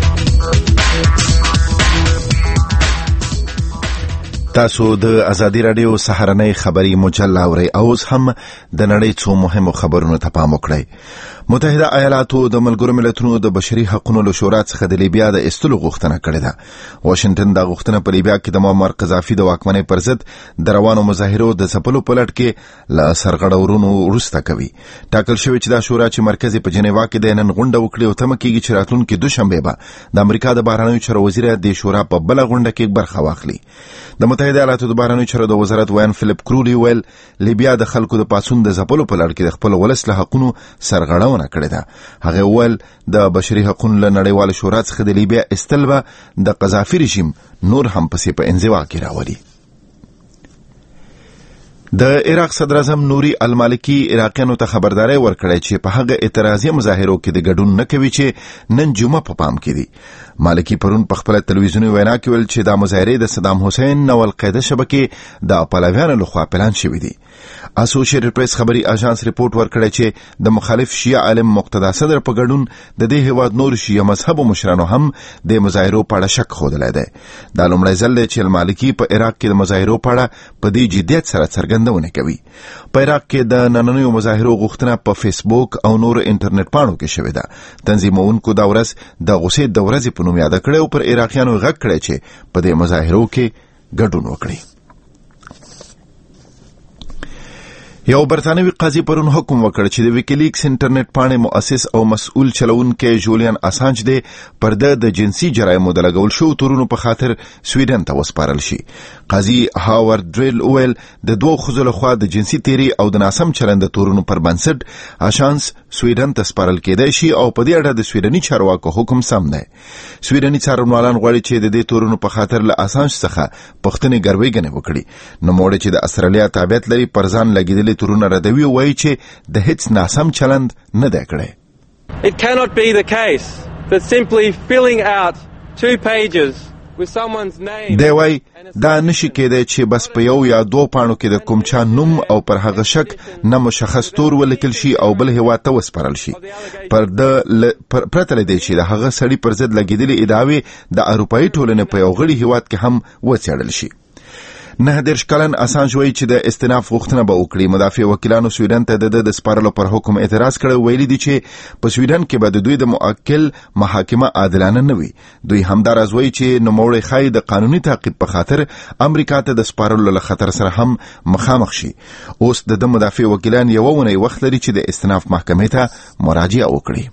تاسو د ازادي رادیو سهارنۍ خبري مجله اورئ او اوس هم د نړۍ څو مهمو خبرونو ته پام وکړئ. متحده ایالاتو د ملګرو ملتونو د بشري حقوقو له شورا څخه د لیبیا د استلو غوښتنه کړې ده. واشنگټن دا غوښتنه په لیبیا کې د معمر قذافي د واکمنۍ پر ضد د روانو مظاهرو د ځپلو په لړ کې له سرغړونو وروسته کوي. ټاکل شوی چې دا شورا چې مرکز په جنیوا کې د نن غونډه وکړي او تمه کېږي چې راتلونکي دوشنبه به د امریکا د بهرنیو چارو وزیر د شورا په بل غونډه کې برخه واخلي. د متحده ایالاتو د بهرنیو چارو د وزارت وین فلیپ کرولی ویل لیبیا د خلکو د پاسون د ځپلو په لړ کې د خپل ولس له حقوقو سرغړونه کړې ده. هغه ول د بشري حقوقو له نړیوال شورا څخه د لیبیا استل به د قذافي رژیم نور هم پسې په انزوا کې راولي. د عراق صدر اعظم نوري المالکی عراقیانو ته خبرداري ورکړې چې په هغه اعتراضي مظاهرو کې د ګډون نه کوي چې نن جمعه په پام کې دي. مالکی پرون په خپل تلویزیونی وینا کې ویل چې دا مظاهره د صدام حسین او القاعده شبکې د پهلویانو لخوا پلان شوې دي. اسوسییټډ پریس خبري اژانس ریپورت ورکړی چې د مخالف شیعه عالم مقتدا صدر په ګډون د دې هیواد نور شیعه مذهب مشرانو هم د مظاهرو په اړه شک خوده دی. دا لومړی ځل دی چې المالکی په عراق کې د مظاهرو په اړه په دې جديت سره څرګندونه کوي. په عراق کې د نننیو مظاهرو غوښتنه په فیسبوک او نور انټرنیټ پاڼو کې شوې ده. تنظیمونکو دا ورځ د غوسې د ورځې په نوم یاد کړې او پر عراقیانو غږ کړی چې په دې مظاهرو کې ګډون وکړي. یو برتانوي قاضي پرون حکم وکړ چې د ویکیلیکس انټرنیټ پاڼې مؤسس او مسؤل چلوونکی جولیان اسانج دی پر د جنسي جرایمو د لګول شو تورونو په خاطر سویډن ته وسپارل شي. قاضي هاورد ډریل ویل د دوه خزو له خوا د جنسي تیری او د ناسم چلند تورونو پر بنسټ اسانج سویډن ته سپارل کېدای شي او په دې اړه د سویډني چارواکو حکم سم دی. سویډني څارنوالان غواړي چې د دې تورونو په خاطر له اسانج څخه پښتنې ګرویګنې وکړي. نو موړي چې د استرالیا تابعیت لري پرځان لګیدل تورونه ردوي وایي چې د هیڅ ناسم چلند نه دی کړی. It cannot be the case that simply filling out two pages دی وای دا نشي کېدای چې بس په یو یا دوه پاڼو کې د کوم چا نوم او پر هغه شک نه مشخص تور ولیکل شي او بل هیواد ته وسپارل شي پر د پرته لدی چې د هغه سړي پر ضد لګیدلې ادعاوې د اروپאי ټولنې په یو غړي هیواد کې هم وڅېړل شي. نه درش کلن اسانج وایي چې د استناف غوښتنه به وکړي. مدافع وکیلانو سویډن ته د د سپارلو پر حکم اعتراض کړی، ویلي دي چې په سویډن کې به د دوی د موکل محاکمه عادلانه نه وي. دوی همداراز وایي چې نوموړی ښایي د قانوني تعقیب په خاطر امریکا ته د سپارلو له خطر سره هم مخامخ شي. اوس د د مدافع وکیلان یو ونی وخت لري چې د استناف محکمې ته مراجعه وکړي.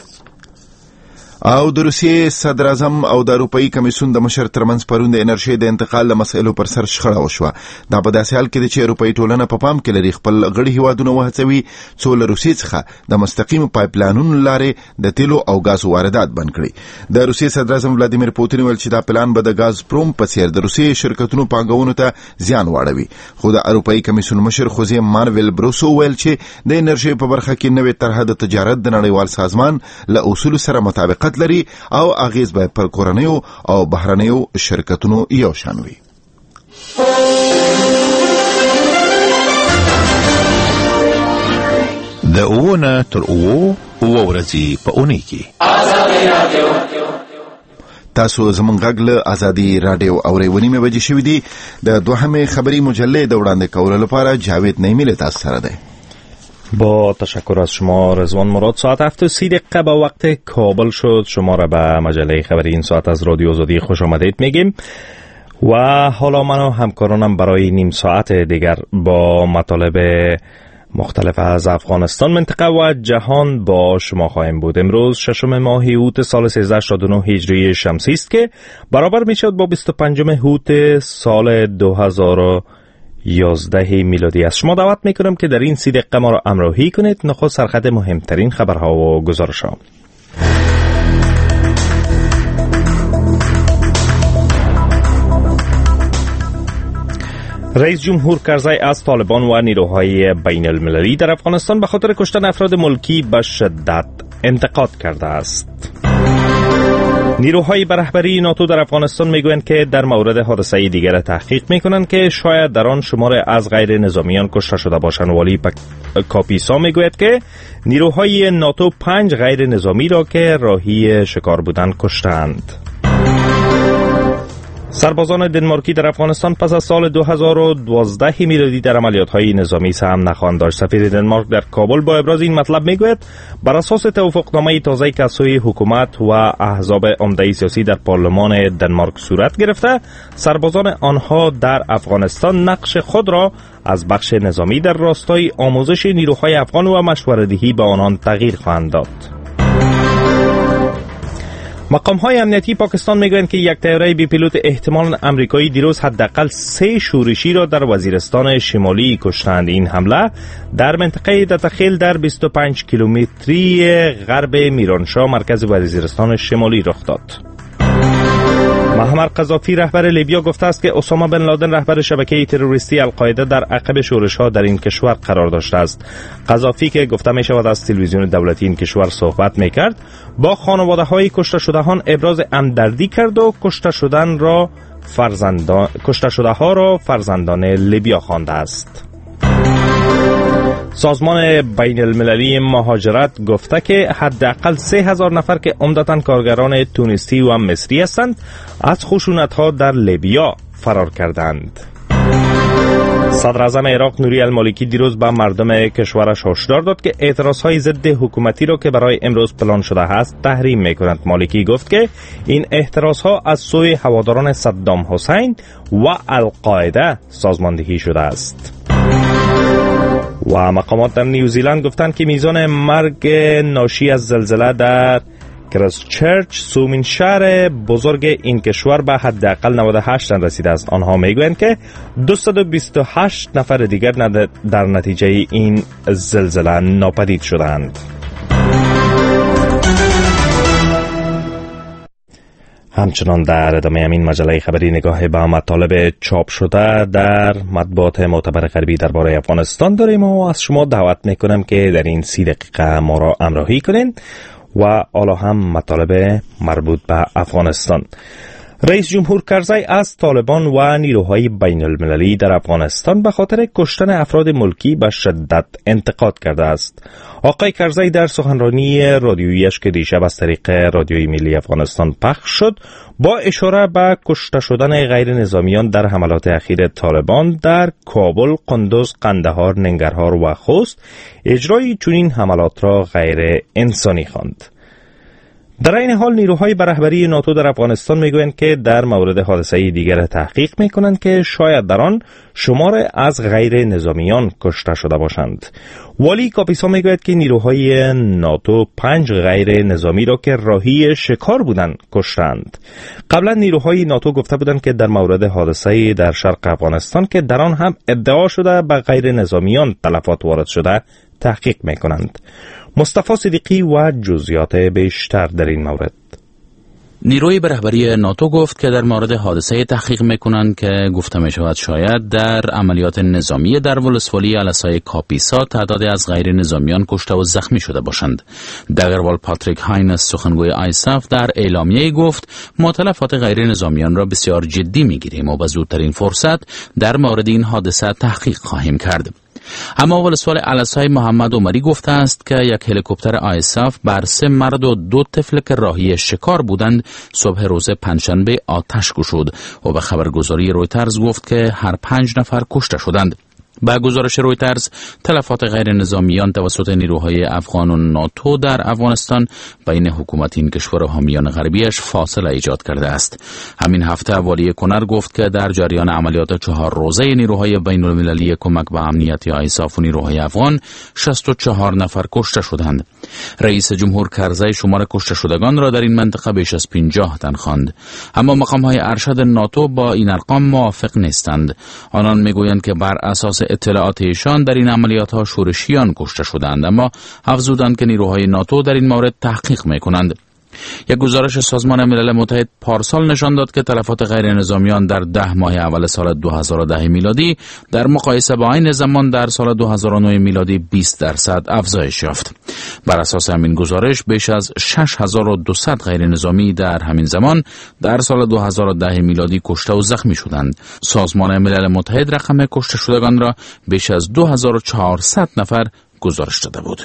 او د روسیې صدر اعظم او د اروپאי کمیسیون د مشر ترمنځ پرون د انرژي د انتقال له مسایلو پر سر شخړه وشوه. دا په داسې حال کې ده چې اروپאי ټولنه په پام کې لري خپل غړي هیوادونه وهڅوي څو له روسیې څخه د مستقیم پایپلاینونو لارې د تیلو او غازو واردات بند کړي. د روسیې صدر اعظم ولادیمیر پوتین ویل چې دا پلان به د غاز پروم په څیر د روسیې شرکتونو پانګونو ته زیان واړوي. خو د اروپאי کمیسیون مشر خوزه مانویل بروسو ویل چې د انرژي په برخه کې نوې طرحه د تجارت د نړیوال سازمان له اصول سره مطابقت لري او اغیز به پر کورنیو او بهرنیو شرکتونو یو شان وي. د اوونه تر اوو اوو ورځې په اونۍ کې آزادي رادیو تاسو زمونږ غږ له آزادي رادیو اورئ. ونیمه بجې شوې دي. د دوهمې خبری مجله د وړاندې کولو لپاره جاوید نعیمی له تاسو سره دی. با تشکر از شما رضوان مراد. ساعت هفت و سی دقیقه به وقت کابل شد. شما را به مجله خبری این ساعت از رادیو آزادی خوش آمدید میگیم و حالا من و همکارانم برای نیم ساعت دیگر با مطالب مختلف از افغانستان، منطقه و جهان با شما خواهیم بود. امروز ششم ماه اوت سال سیزده هشتاد و نه هجری شمسی است که برابر میشد با بیست و پنجم اوت سال دو هزار و یازده میلادی است. شما دعوت میکنم که در این سی دقیقه ما را همراهی کنید. نخست سرخط مهمترین خبرها و گزارش‌ها. رئیس جمهور کرزی از طالبان و نیروهای بین المللی در افغانستان به خاطر کشتن افراد ملکی به شدت انتقاد کرده است. نیروهای به رهبری ناتو در افغانستان میگویند که در مورد حادثه دیگر تحقیق میکنند که شاید در آن شمار از غیر نظامیان کشته شده باشند. ولی کاپیسا میگوید که نیروهای ناتو پنج غیر نظامی را که راهی شکار بودند کشتند. سربازان دنمارکی در افغانستان پس از سال دو هزار و دوازده میلادی در عملیات‌های نظامی سهم نخواهند داشت. سفیر دنمارک در کابل با ابراز این مطلب میگوید بر اساس توافقنامه تازه‌ای که از سوی حکومت و احزاب عمده سیاسی در پارلمان دنمارک صورت گرفته، سربازان آنها در افغانستان نقش خود را از بخش نظامی در راستای آموزش نیروهای افغان و مشوره‌دهی به آنان تغییر خواهند داد. مقام‌های امنیتی پاکستان میگویند که یک طیاره بی پیلوت احتمالاً آمریکایی دیروز حداقل سه شورشی را در وزیرستان شمالی کشتند. این حمله در منطقه دتخیل در بیست و پنج کیلومتری غرب میرانشاه مرکز وزیرستان شمالی رخ داد. معمر قذافی رهبر لیبیا گفته است که اسامه بن لادن رهبر شبکه تروریستی القاعده در عقب شورش‌ها در این کشور قرار داشته است. قذافی که گفته می شود از تلویزیون دولتی این کشور صحبت می کرد، با خانواده‌های کشته شدهان ابراز همدردی کرد و کشته شدن را فرزندان کشته شده‌ها را فرزندان لیبیا خوانده است. سازمان بین المللی مهاجرت گفته که حداقل سه هزار نفر که عمدتاً کارگران تونسی و مصری هستند از خشونت‌ها در لیبیا فرار کردند. صدر اعظم عراق نوری المالکی دیروز به مردم کشورش هشدار داد که اعتراضهای ضد حکومتی را که برای امروز پلان شده است تحریم می‌کنند. مالکی گفت که این اعتراضها از سوی هواداران صدام حسین و القاعده سازماندهی شده است. و مقامات در نیوزیلند گفتند که میزان مرگ ناشی از زلزله در کرایستچرچ، سومین شهر بزرگ این کشور، به حداقل نود و هشت تن رسیده است. آنها میگویند که دویست و بیست و هشت نفر دیگر در نتیجه این زلزله ناپدید شدند. همچنان در ادامه همین مجله خبری نگاه به مطالب چاپ شده در مطبوعات معتبر غربی درباره افغانستان داریم و از شما دعوت میکنم که در این سی دقیقه ما را همراهی کنین و حالا هم مطالب مربوط به افغانستان. رئیس جمهور کرزی از طالبان و نیروهای بین المللی در افغانستان به خاطر کشتن افراد ملکی به شدت انتقاد کرده است. آقای کرزی در سخنرانی رادیوییش که دیشب از طریق رادیوی ملی افغانستان پخش شد، با اشاره به کشته شدن غیر نظامیان در حملات اخیر طالبان در کابل، قندوز، قندهار، ننگرهار و خوست، اجرای چنین حملات را غیر انسانی خواند. در این حال نیروهای به رهبری ناتو در افغانستان میگویند که در مورد حادثه دیگر تحقیق میکنند که شاید در آن شمار از غیر نظامیان کشته شده باشند. والی کاپیسا میگوید که نیروهای ناتو پنج غیر نظامی را که راهی شکار بودند کشتند. قبلا نیروهای ناتو گفته بودند که در مورد حادثه در شرق افغانستان که در آن هم ادعا شده به غیر نظامیان تلفات وارد شده تحقیق میکنند. مصطفی صدیقی و جزئیات بیشتر در این مورد. نیروی به رهبری ناتو گفت که در مورد حادثه تحقیق میکنند که گفته می شود شاید در عملیات نظامی در ولسوالی علسای کاپیسا تعدادی از غیر نظامیان کشته و زخمی شده باشند. دگروال پاتریک هاینس سخنگوی آیساف در اعلامیه گفت ما تلفات غیر نظامیان را بسیار جدی میگیریم و به زودترین فرصت در مورد این حادثه تحقیق خواهیم کرد. اما ولسوال علسای محمد عمری گفته است که یک هلیکوپتر آیساف بر سه مرد و دو طفل که راهی شکار بودند صبح روز پنجشنبه آتش گشود و به خبرگزاری رویترز گفت که هر پنج نفر کشته شدند. با گزارش رویترز، تلفات غیر نظامیان توسط نیروهای افغان و ناتو در افغانستان بین حکومت این کشور و حامیان غربیش فاصله ایجاد کرده است. همین هفته والی کنر گفت که در جریان عملیات چهار روزه نیروهای بین المللی کمک به امنیت آیساف و نیروهای افغان شصت و چهار نفر کشته شدند. رئیس جمهور کرزی شمار کشته شدگان را در این منطقه بیش از پنجاه تن خواند. اما مقام‌های ارشد ناتو با این ارقام موافق نیستند. آنان میگویند که بر اساس اطلاعات ایشان در این عملیات ها شورشیان کشته شدند، اما افزودند که نیروهای ناتو در این مورد تحقیق میکنند. یک گزارش سازمان ملل متحد پارسال نشان داد که تلفات غیر نظامیان در ده ماه اول سال دو هزار و ده میلادی در مقایسه با این زمان در سال دو هزار و نه میلادی بیست درصد افزایش یافت. بر اساس همین گزارش بیش از شش هزار و دویست غیر نظامی در همین زمان در سال دو هزار و ده میلادی کشته و زخمی شدند. سازمان ملل متحد رقم کشته شدگان را بیش از دو هزار و چهارصد نفر گزارش داده بود.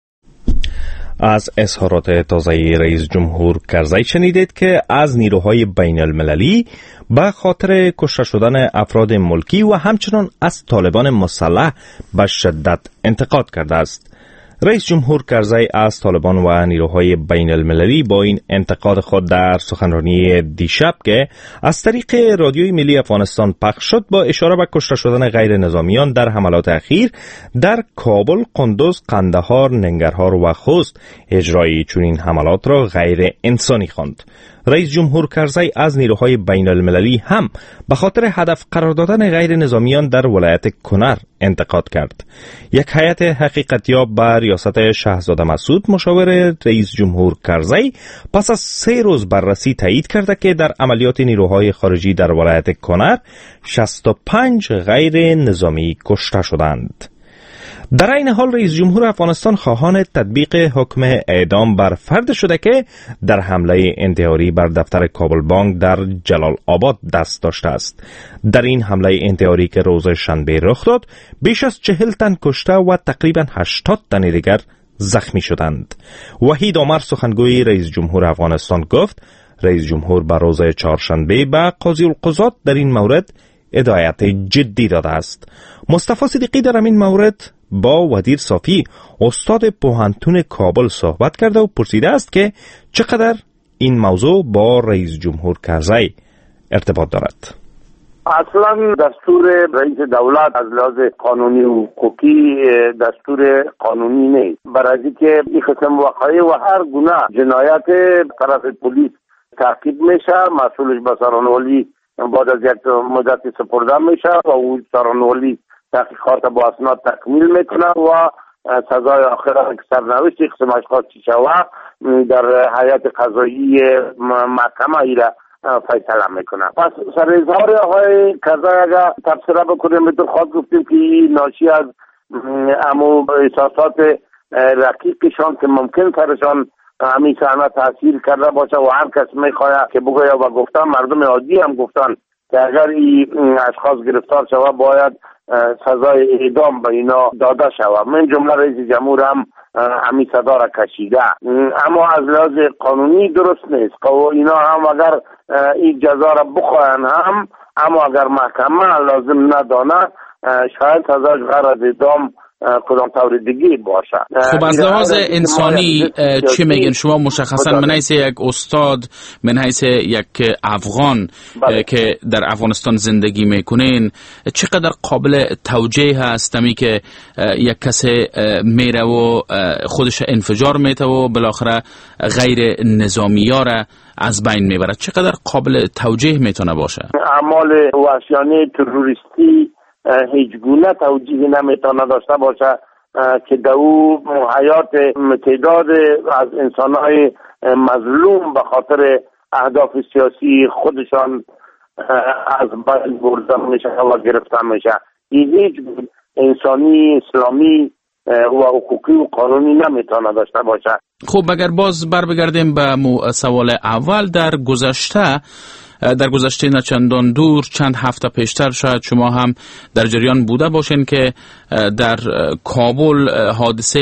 از اظهارات تازه رئیس جمهور کرزی شنیدید که از نیروهای بین المللی به خاطر کشته شدن افراد ملکی و همچنان از طالبان مسلح به شدت انتقاد کرده است. رئیس جمهور کرزی از طالبان و نیروهای بین المللی با این انتقاد خود در سخنرانی دیشب که از طریق رادیوی ملی افغانستان پخش شد با اشاره به کشته شدن غیر نظامیان در حملات اخیر در کابل، قندوز، قندهار، ننگرهار و خوست اجرای چنین حملات را غیر انسانی خواند. رئیس جمهور کرزی از نیروهای بین المللی هم به خاطر هدف قرار دادن غیر نظامیان در ولایت کنر انتقاد کرد. یک هیئت حقیقتیاب به ریاست شهزاده مسعود مشاور رئیس جمهور کرزی پس از سه روز بررسی تایید کرده که در عملیات نیروهای خارجی در ولایت کنر شصت و پنج غیر نظامی کشته شدند. در این حال رئیس جمهور افغانستان خواهان تطبیق حکم اعدام بر فرد شده که در حمله انتحاری بر دفتر کابل بانک در جلال آباد دست داشته است. در این حمله انتحاری که روز شنبه رخ داد بیش از چهل تن کشته و تقریبا هشتاد تن دیگر زخمی شدند. وحید عمر سخنگوی رئیس جمهور افغانستان گفت رئیس جمهور به روز چهارشنبه به قاضی القضات در این مورد هدایت جدی داده است. مصطفی صدیقی در این مورد با ودیر صافی استاد پوهنتون کابل صحبت کرده و پرسیده است که چقدر این موضوع با رئیس جمهور کرزی ارتباط دارد. اصلا دستور رئیس دولت از لحاظ قانونی و حقوقی دستور قانونی نیست، برای اینکه این قسم وقایع و هر گونه جنایت طرف پلیس تعقیب میشه، مسئولش به سرانولی بعد از یک مدت سپرده میشه و او سرانولی تحقیقات با اسناد تکمیل میکنه و سزای آخر که سرنوشت قسم اشخاص چی شود در هیئت قضایی محکمه ایره فیصله میکنه. پس سر اظهار آقای کرزی اگر تفسیر بکنیم به خود گفتیم که ناشی از امو احساسات رقیقشان که ممکن سرشان همین صحنه تاثیر کرده باشه و هر کس میخواد که بگوید و گفتن مردم عادی هم گفتن که اگر این اشخاص گرفتار شود باید سزای اعدام به اینا داده شود. من جمله رئیس جمهور هم همین صدا را کشیده، اما از لحاظ قانونی درست نیست که اینا هم اگر این جزا را بخواهن هم، اما اگر محکمه لازم ندانه شاید سزاش غیر از اعدام کدام طور دیگه باشه. خب از لحاظ انسانی چی میگین شما مشخصا من حیث یک استاد، من حیث یک افغان بله. که در افغانستان زندگی میکنین، چقدر قابل توجیه هست امی که یک کسی میره و خودش انفجار میته و بالاخره غیر نظامی ها را از بین میبرد؟ چقدر قابل توجیه میتونه باشه؟ اعمال وحشیانه تروریستی هیچ گونه توجیه نمیتونه داشته باشه که در او حیات تعداد از انسانهای مظلوم به خاطر اهداف سیاسی خودشان از بین برده میشه و گرفته میشه. این هیچ انسانی، اسلامی و حقوقی و قانونی نمیتونه داشته باشه. خب اگر باز بر بگردیم به سوال اول، در گذشته در گذشته نه چندان دور، چند هفته پیشتر شاید شما هم در جریان بوده باشین که در کابل حادثه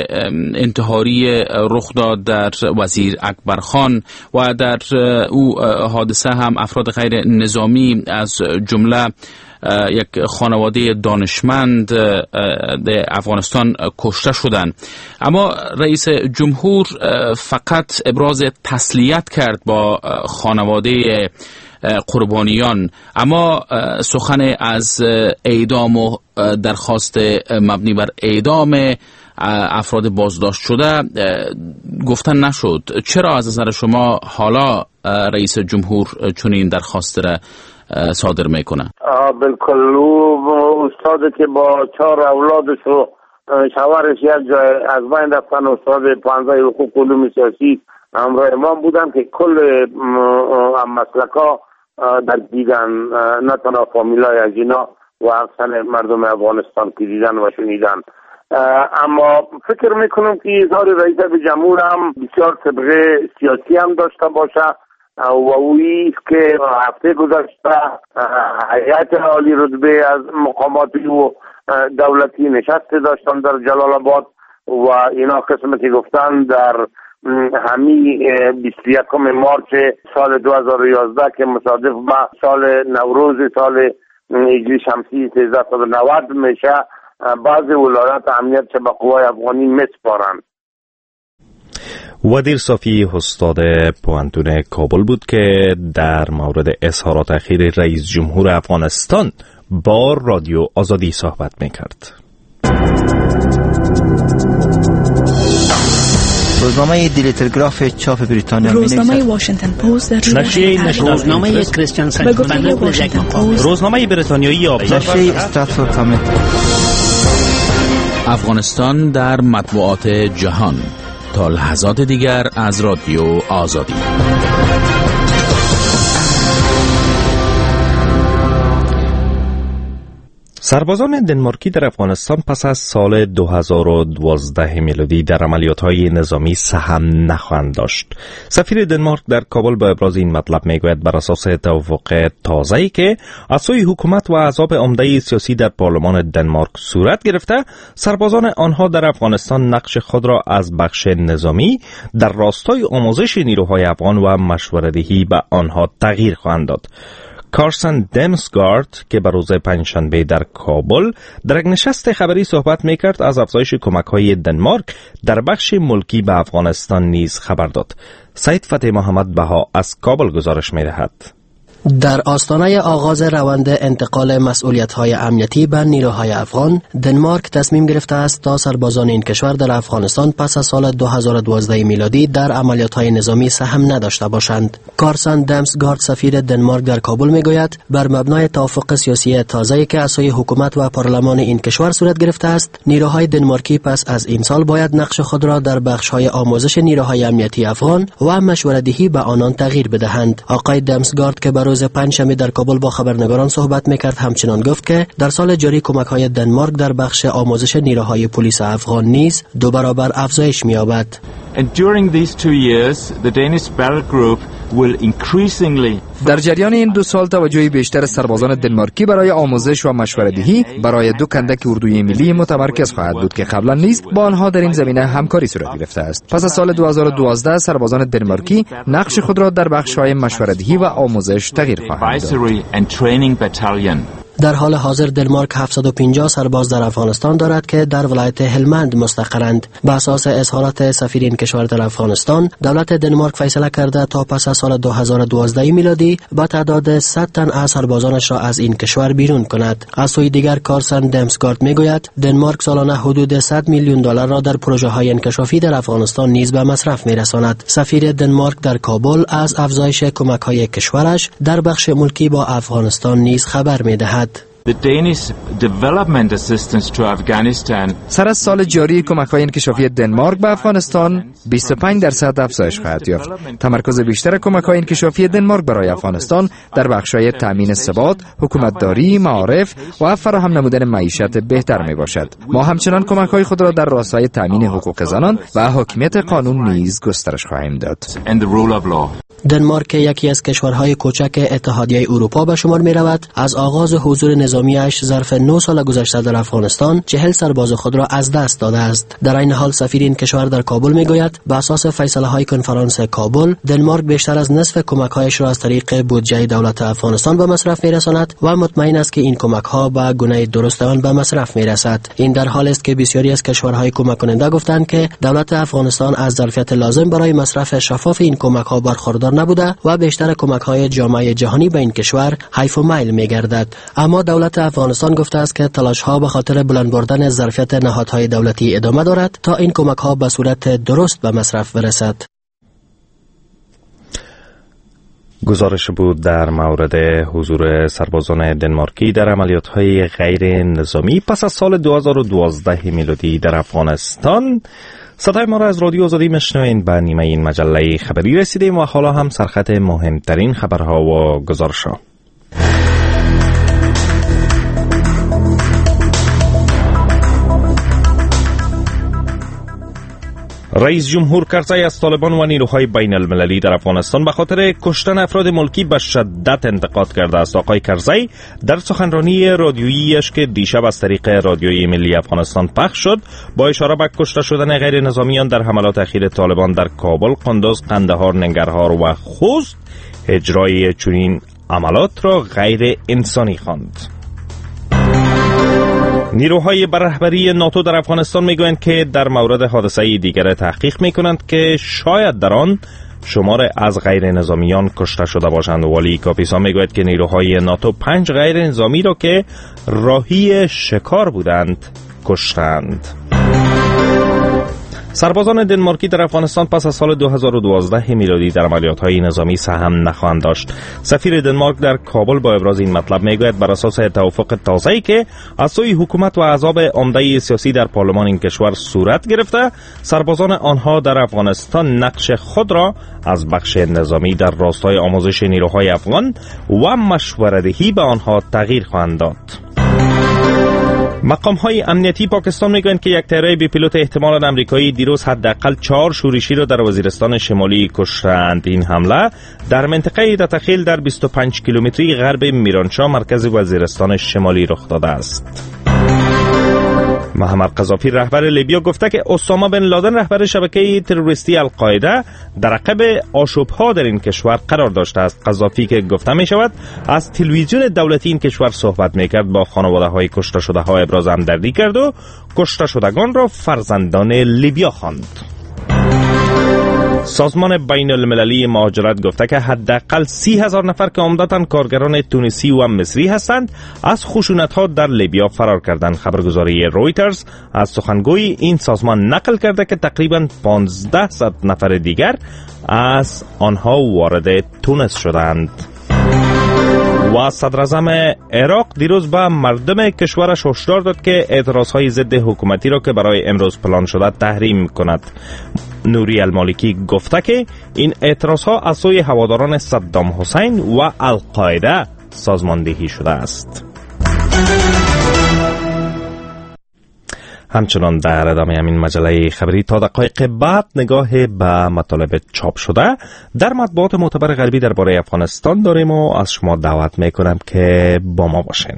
انتحاری رخ داد در وزیر اکبرخان و در او حادثه هم افراد غیر نظامی از جمله یک خانواده دانشمند در افغانستان کشته شدند. اما رئیس جمهور فقط ابراز تسلیت کرد با خانواده قربانیان، اما سخن از اعدام و درخواست مبنی بر اعدام افراد بازداشت شده گفتن نشد. چرا از نظر شما حالا رئیس جمهور چنین درخواست را صادر میکنه؟ بالکل. او استاد که با چهار اولادش و شوهرش یک جای از بین رفتن، استاد پانزده حقوق علوم سیاسی همراه امام بودن که کل مسلکا در دیدن، نه تنها فامیلای از اینا و اکثر مردم افغانستان که دیدن و شنیدن. اما فکر میکنم که اظهار رئیس جمهور هم بسیار سابقه سیاسی هم داشته باشه و اویی که هفته گذشته هیئت عالی رتبه از مقاماتی و دولتی نشست داشتن در جلال آباد و اینا قسمتی گفتن در همین بیست و یکم مارچ سال دو هزار و یازده که مصادف با سال نوروز سال هجری شمسی سیزده صد و نود میشه، بعضی ولایات امنیت چه به قوای افغانی میسپارند. ودیر صافی استاد پوهنتون کابل بود که در مورد اظهارات اخیر رئیس جمهور افغانستان با رادیو آزادی صحبت میکرد. روزنامه دیلی تلگراف چاپ بریتانیا، روزنامه واشنگتن پست، نشریه روزنامه کریستیان سنت، روزنامه بریتانیایی آبزرور، نشریه استراتفورد کامنت. افغانستان در مطبوعات جهان. تا لحظات دیگر از رادیو آزادی. سربازان دنمارکی در افغانستان پس از سال دو هزار و دوازده میلادی در عملیات‌های نظامی سهم نخواهند داشت. سفیر دنمارک در کابل با ابراز این مطلب میگوید بر اساس توافق تازه‌ای که از سوی حکومت و احزاب عمده سیاسی در پارلمان دنمارک صورت گرفته، سربازان آنها در افغانستان نقش خود را از بخش نظامی در راستای آموزش نیروهای افغان و مشوره‌دهی به آنها تغییر خواهند داد. کارسن دمسگارد که به روز پنجشنبه در کابل در یک نشست خبری صحبت میکرد از افزایش کمک‌های دنمارک در بخش ملکی به افغانستان نیز خبر داد. سید فتح محمد بها از کابل گزارش می‌دهد. در آستانه آغاز روند انتقال مسئولیت‌های امنیتی به نیروهای افغان، دنمارک تصمیم گرفته است تا سربازان این کشور در افغانستان پس از سال دو هزار و دوازده میلادی در عملیات‌های نظامی سهم نداشته باشند. کارسن دمسگارد سفیر دنمارک در کابل میگوید بر مبنای توافق سیاسی تازه‌ای که از سوی حکومت و پارلمان این کشور صورت گرفته است، نیروهای دنمارکی پس از این سال باید نقش خود را در بخش‌های آموزش نیروهای امنیتی افغان و مشوره‌دهی به آنان تغییر بدهند. آقای دمسگارد که بر روز پنجشنبه در کابل با خبرنگاران صحبت میکرد همچنان گفت که در سال جاری کمک‌های دنمارک در بخش آموزش نیروهای پلیس افغان نیز دو برابر افزایش می‌یابد. And during these two years, the Danish battle group will increasingly در جریان این دو سال توجه بیشتر سربازان دنمارکی برای آموزش و مشوره‌دهی برای دو کندک اردوی ملی متمرکز خواهد بود که قبلا نیز با آنها در این زمینه همکاری صورت گرفته است. پس از سال دو هزار و دوازده سربازان دنمارکی نقش خود را در بخش‌های مشوره‌دهی و آموزش تغییر خواهند داد. در حال حاضر دنمارک هفتصد و پنجاه سرباز در افغانستان دارد که در ولایت هلمند مستقرند. بر اساس اظهارات سفیر این کشور در افغانستان، دولت دنمارک فیصله کرده تا پس از سال دو هزار و دوازده میلادی با تعداد صد تن از سربازانش را از این کشور بیرون کند. از سوی دیگر کارسن دمسگارد میگوید دنمارک سالانه حدود صد میلیون دلار را در پروژه های انکشافی در افغانستان نیز به مصرف میرساند. سفیر دنمارک در کابل از افزایش کمک های کشورش در بخش ملکی با افغانستان نیز خبر میدهد. The Danish development assistance to Afghanistan سر از سال جاری کمک‌های انکشافی دنمارک به افغانستان بیست و پنج درصد افزایش خواهد یافت. تمرکز بیشتر کمک‌های انکشافی دنمارک برای افغانستان در بخش‌های تامین ثبات، حکومتداری، معارف و فراهم نمودن معیشت بهتر میباشد. ما همچنان کمک‌های خود را در راستای تامین حقوق زنان و حاکمیت قانون نیز گسترش خواهیم داد. دنمارک یکی از کشورهای کوچک اتحادیه اروپا به شمار می رود. از آغاز حضور نظامیش ظرف نه سال گذشته در افغانستان چهل سرباز خود را از دست داده است. در این حال سفیر این کشور در کابل می گوید بر اساس فیصله های کنفرانس کابل دنمارک بیشتر از نصف کمک هایش را از طریق بودجه دولت افغانستان به مصرف می رساند و مطمئن است که این کمک ها به گونه درست آن به مصرف می رسد. این در حالی است که بسیاری از کشورهای کمک کننده گفتند که دولت افغانستان از ظرفیت لازم برای مصرف شفاف این کمک ها برخوردار نبوده و بیشتر کمک‌های جامعه جهانی به این کشور حیف و میل می‌گردد. اما دولت افغانستان گفته است که تلاش‌ها به خاطر بلند بردن ظرفیت نهادهای دولتی ادامه دارد تا این کمک‌ها به صورت درست به مصرف برسد. گزارش بود در مورد حضور سربازان دنمارکی در عملیات‌های غیر نظامی پس از سال دو هزار و دوازده میلادی در افغانستان. صدای ما را از رادیو آزادی میشنوین. به نیمه این مجله خبری رسیدیم و حالا هم سرخط مهمترین خبرها و گزارش‌ها. رئیس جمهور کرزی از طالبان و نیروهای بین المللی در افغانستان به خاطر کشتن افراد ملکی به شدت انتقاد کرده است. آقای کرزی در سخنرانی رادیوییش که دیشب از طریق رادیوی ملی افغانستان پخش شد با اشاره به کشته شدن غیر نظامیان در حملات اخیر طالبان در کابل، قندوز، قندهار، ننگرهار و خوست اجرای چنین عملات را غیر انسانی خواند. نیروهای رهبری ناتو در افغانستان میگویند که در مورد حادثه دیگر تحقیق میکنند که شاید در آن شمار از غیر نظامیان کشته شده باشند. ولی کاپیسا میگوید که نیروهای ناتو پنج غیر نظامی را که راهی شکار بودند کشتند. سربازان دنمارکی در افغانستان پس از سال دو هزار و دوازده میلادی در عملیات‌های نظامی سهم نخواهند داشت. سفیر دنمارک در کابل با ابراز این مطلب میگوید بر اساس توافق تازه‌ای که از سوی حکومت و احزاب عمده سیاسی در پارلمان این کشور صورت گرفته، سربازان آنها در افغانستان نقش خود را از بخش نظامی در راستای آموزش نیروهای افغان و مشوره‌دهی به آنها تغییر خواهند داد. مقام‌های امنیتی پاکستان میگویند که یک طیاره بی پیلوت احتمالاً آمریکایی دیروز حداقل چهار شورشی را در وزیرستان شمالی کشتند. این حمله در منطقه دتخیل در بیست و پنج کیلومتری غرب میرانشاه مرکز وزیرستان شمالی رخ داده است. محمد قذافی رهبر لیبیا گفته که اسامه بن لادن رهبر شبکه تروریستی القاعده در عقب آشوب‌ها در این کشور قرار داشته است. قذافی که گفته می شود از تلویزیون دولتی این کشور صحبت میکرد با خانواده‌های کشته شده ها ابراز همدردی کرد و کشته شدگان را فرزندان لیبیا خواند. سازمان بین المللی مهاجرت گفته که حداقل سی هزار نفر که عمدتاً کارگران تونسی و مصری هستند از خشونت‌ها در لیبیا فرار کردند. خبرگزاری رویترز از سخنگوی این سازمان نقل کرده که تقریباً پانزده صد نفر دیگر از آنها وارد تونس شدند. و صدر اعظم عراق دیروز به مردم کشورش هشدار داد که اعتراضهای ضد حکومتی را که برای امروز پلان شده تحریم کند. نوری المالکی گفته که این اعتراضها از سوی هواداران صدام حسین و القاعده سازماندهی شده است. همچنان در ادامه همین مجله خبری تا دقایق بعد نگاه به مطالب چاپ شده در مطبوعات معتبر غربی درباره افغانستان داریم و از شما دعوت میکنم که با ما باشین.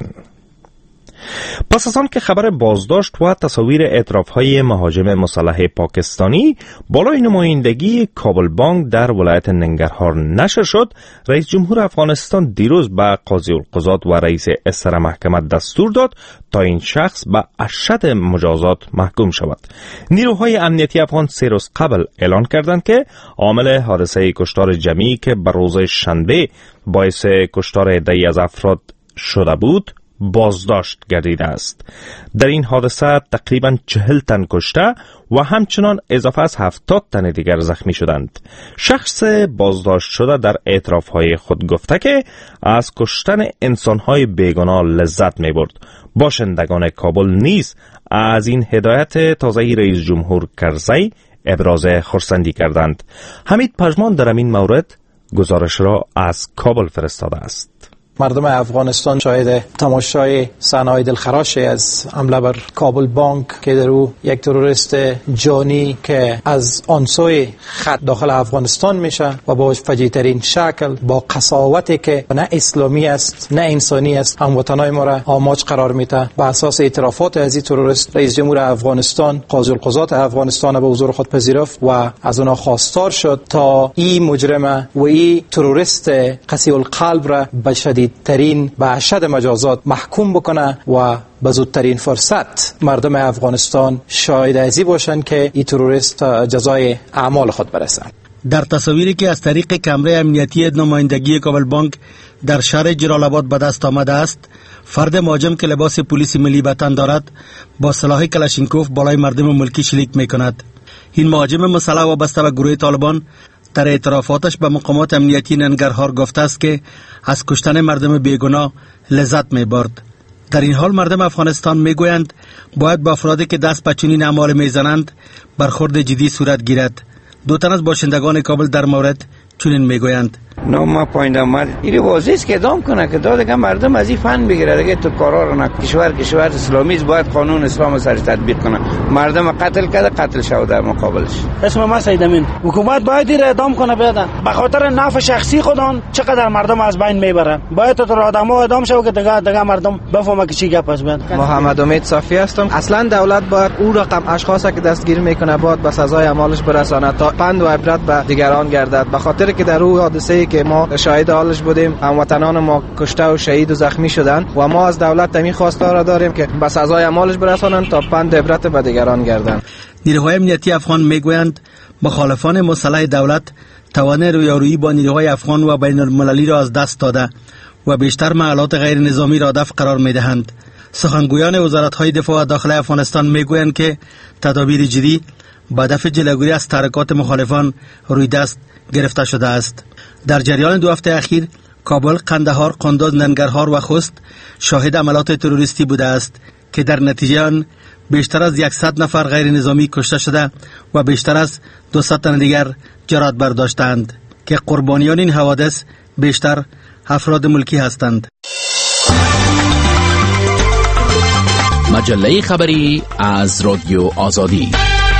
پس از آن که خبر بازداشت و تصاویر اعتراف‌های مهاجم مسلح پاکستانی بالای نمایندگی کابل بانک در ولایت ننگرهار نشر شد، رئیس جمهور افغانستان دیروز به قاضی القضات و رئیس استر محکمه دستور داد تا این شخص به اشد مجازات محکوم شود. نیروهای امنیتی افغان سه روز قبل اعلان کردند که عامل حادثه کشتار جمعی که بر روز شنبه باعث کشتار عده‌ای از افراد شده بود بازداشت گردیده است. در این حادثه تقریباً چهل تن کشته و همچنان اضافه از هفتاد تن دیگر زخمی شدند. شخص بازداشت شده در اعترافهای خود گفته که از کشتن انسانهای بیگناه لذت می برد. باشندگان کابل نیز از این هدایت تازه رئیس جمهور کرزی ابراز خرسندی کردند. حمید پژمان در این مورد گزارش را از کابل فرستاده است. مردم افغانستان شاهد تماشای صحنه‌های دلخراشی از حمله بر کابل بانک که در او یک تروریست جانی که از آن سوی خط داخل افغانستان میشه و با فجیع‌ترین شکل با قساوتی که نه اسلامی است نه انسانی است هموطنای ما را آماج قرار میده. به اساس اعترافات از این تروریست رئیس جمهور افغانستان قاضی القضات افغانستان به حضور خود پذیرفت و از اونها خواستار شد تا این مجرم و این تروریست قسی القلب را به شدید ترین به اشد مجازات محکوم بکنه و به زودترین فرصت مردم افغانستان شاهد ازی باشند که این تروریست جزای اعمال خود برسه. در تصاویری که از طریق کامرای امنیتی نمایندگی کابل بانک در شهر جلال آباد به دست آمده است، فرد مهاجم که لباس پلیس ملی به تن دارد با سلاح کلاشینکوف بالای مردم ملکی شلیک می‌کند. این مهاجم مسلح وابسته به گروه طالبان در اعترافاتش به مقامات امنیتی ننگرهار گفته است که از کشتن مردم بیگناه لذت می‌برد. در این حال مردم افغانستان میگویند باید با افرادی که دست به چنین اعمال میزنند برخورد جدی صورت گیرد. دو تن از باشندگان کابل در مورد چنین میگویند: نه ما پاینده مرد این واضح است که ادام کنه که دادگاه مردم از این فن بگیره دیگه تو کارا رو نکنه. کشور کشور اسلامی است، باید قانون اسلام سر تطبیق کنه. مردم قتل کرده قتل شو در مقابلش. اسم ما سید امین. حکومت باید این ادام کنه بدن به خاطر نفع شخصی خودان چقدر مردم از بین میبرن. باید تو آدمو ادام شو که دیگه دیگه مردم بفهمه که چی گپ است. محمد امید صافی هستم. اصلا دولت باید او رقم اشخاصی که دستگیر میکنه باید به سزای اعمالش برساند تا پند و عبرت به دیگران گردد. به خاطر که در او حادثه‌ای که ما شاهد حالش بودیم هموطنان ما کشته و شهید و زخمی شدن و ما از دولت تمی خواسته را داریم که به سزای اعمالش برسانند تا پند عبرت به دیگران گردند. نیروهای امنیتی افغان میگویند مخالفان مسلح دولت توان رویارویی با نیروهای افغان و بین المللی را از دست داده و بیشتر معاملات غیر نظامی را هدف قرار میدهند. سخنگویان وزارت‌های دفاع داخل افغانستان میگویند که تدابیر جدی با هدف جلوگیری از تحرکات مخالفان روی دست گرفته شده است. در جریان دو هفته اخیر کابل، قندهار، قندوز، ننگرهار و خوست شاهد عملیات تروریستی بوده است که در نتیجه آن بیشتر از صد نفر غیر نظامی کشته شده و بیشتر از دویست تن دیگر جراحت برداشتند که قربانیان این حوادث بیشتر افراد ملکی هستند. مجله خبری از رادیو آزادی.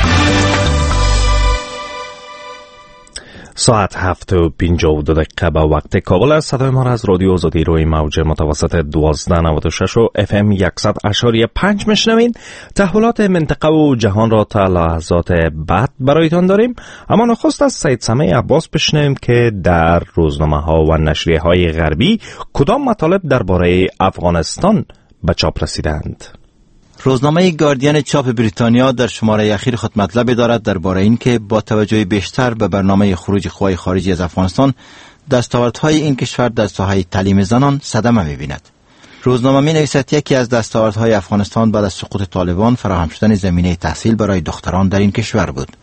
ساعت هفت و پنجاه و دو دقیقه به وقت کابل است. صدای ما را از رادیو آزادی روی موج متوسط دوازده نود و شش و اف ام صد اشاری پنج میشنوین. تحولات منطقه و جهان را تا لحظات بعد برایتان داریم، اما نخست از سید سمیع عباس بشنویم که در روزنامه ها و نشریه های غربی کدام مطالب درباره افغانستان به چاپ رسیدند. روزنامه گاردین چاپ بریتانیا در شماره اخیر خود مطلب دارد درباره اینکه با توجه بیشتر به برنامه خروج قوای خارجی از افغانستان، دستاوردهای این کشور در ساحه تعلیم زنان صدمه می‌بیند. روزنامه می‌نویسد یکی از دستاوردهای افغانستان بعد از سقوط طالبان فراهم شدن زمینه تحصیل برای دختران در این کشور بود.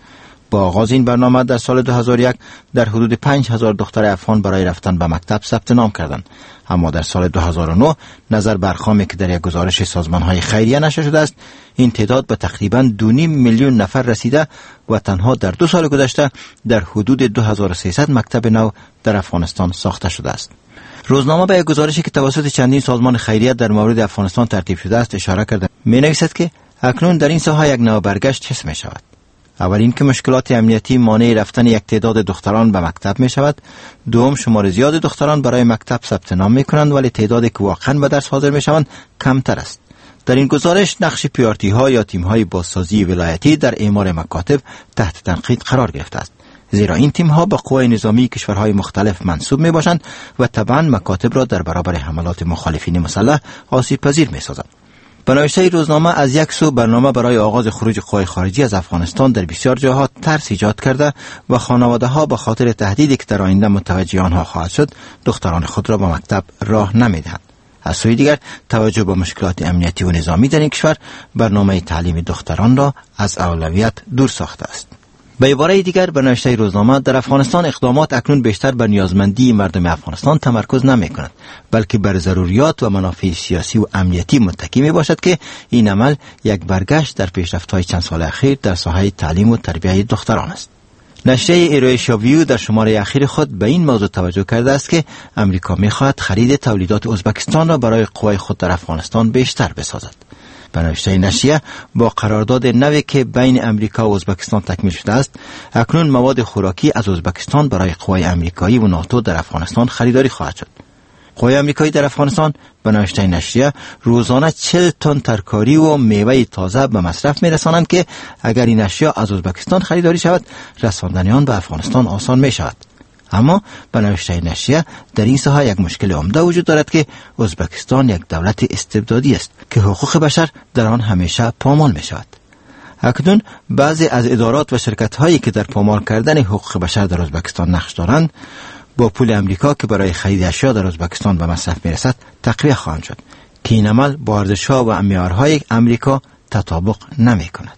با آغاز این برنامه در سال دو هزار و یک در حدود پنج هزار دختر افغان برای رفتن به مکتب ثبت نام کردند، اما در سال دو هزار و نه نظر بر ارقامی که در یک گزارش سازمان‌های خیریه نشر شده است، این تعداد به تقریباً دو و نیم میلیون نفر رسیده و تنها در دو سال گذشته در حدود دو هزار و سیصد مکتب نو در افغانستان ساخته شده است. روزنامه به یک گزارشی که توسط چندین سازمان خیریه در مورد افغانستان ترتیب شده است اشاره کرده می‌نویسد که اکنون در این ساحه یک نوع برگشت حس می‌شود. اول این که مشکلات امنیتی مانع رفتن یک تعداد دختران به مکتب می شود. دوم، شمار زیاد دختران برای مکتب ثبت نام می کنند ولی تعدادی که واقعا به درس حاضر می شوند کمتر است. در این گزارش نقش پیارتی ها یا تیم های بازسازی ولایتی در اعمار مکاتب تحت تنقید قرار گرفته است، زیرا این تیم ها به قوای نظامی کشورهای مختلف منسوب می باشند و طبعا مکاتب را در برابر حملات مخالفین مسلح آسیب پذیر می سازند. به نوشته روزنامه، از یک سو برنامه برای آغاز خروج قوای خارجی از افغانستان در بسیار جاها ترس ایجاد کرده و خانواده ها به خاطر تهدیدی که در آینده متوجه آنها خواهد شد دختران خود را به مکتب راه نمیدهند. از سوی دیگر توجه به مشکلات امنیتی و نظامی در این کشور برنامه تعلیم دختران را از اولویت دور ساخته است. به عباره دیگر، به نوشته روزنامه، در افغانستان اقدامات اکنون بیشتر بر نیازمندی مردم افغانستان تمرکز نمی کند، بلکه بر ضروریات و منافع سیاسی و امنیتی متکی می باشد که این عمل یک برگشت در پیشرفت‌های چند سال اخیر در ساحه تعلیم و تربیت دختران است. نشریه ایرویشیا ویو در شماره اخیر خود به این موضوع توجه کرده است که امریکا می خواهد خرید تولیدات ازبکستان را برای قوای خود در افغانستان بیشتر بسازد. به نوشته نشریه، با قرارداد نوی که بین امریکا و ازبکستان تکمیل شده است، اکنون مواد خوراکی از ازبکستان برای قوای امریکایی و ناتو در افغانستان خریداری خواهد شد. قوای امریکایی در افغانستان، به نوشته نشریه، روزانه چهل تن ترکاری و میوه تازه به مصرف می‌رسانند که اگر این اشیا از ازبکستان خریداری شود، رساندن آن به افغانستان آسان می شود. اما به نوشته نشریه، در این ساحه یک مشکل عمده وجود دارد که ازبکستان یک دولت استبدادی است که حقوق بشر در آن همیشه پامال می شود. اکنون بعضی از ادارات و شرکت هایی که در پامال کردن حقوق بشر در ازبکستان نقش دارند، با پول امریکا که برای خرید اشیا در ازبکستان به مصرف می رسد تقویه خواهند شد که این عمل با ارزش‌ها و معیارهای امریکا تطابق نمی کند.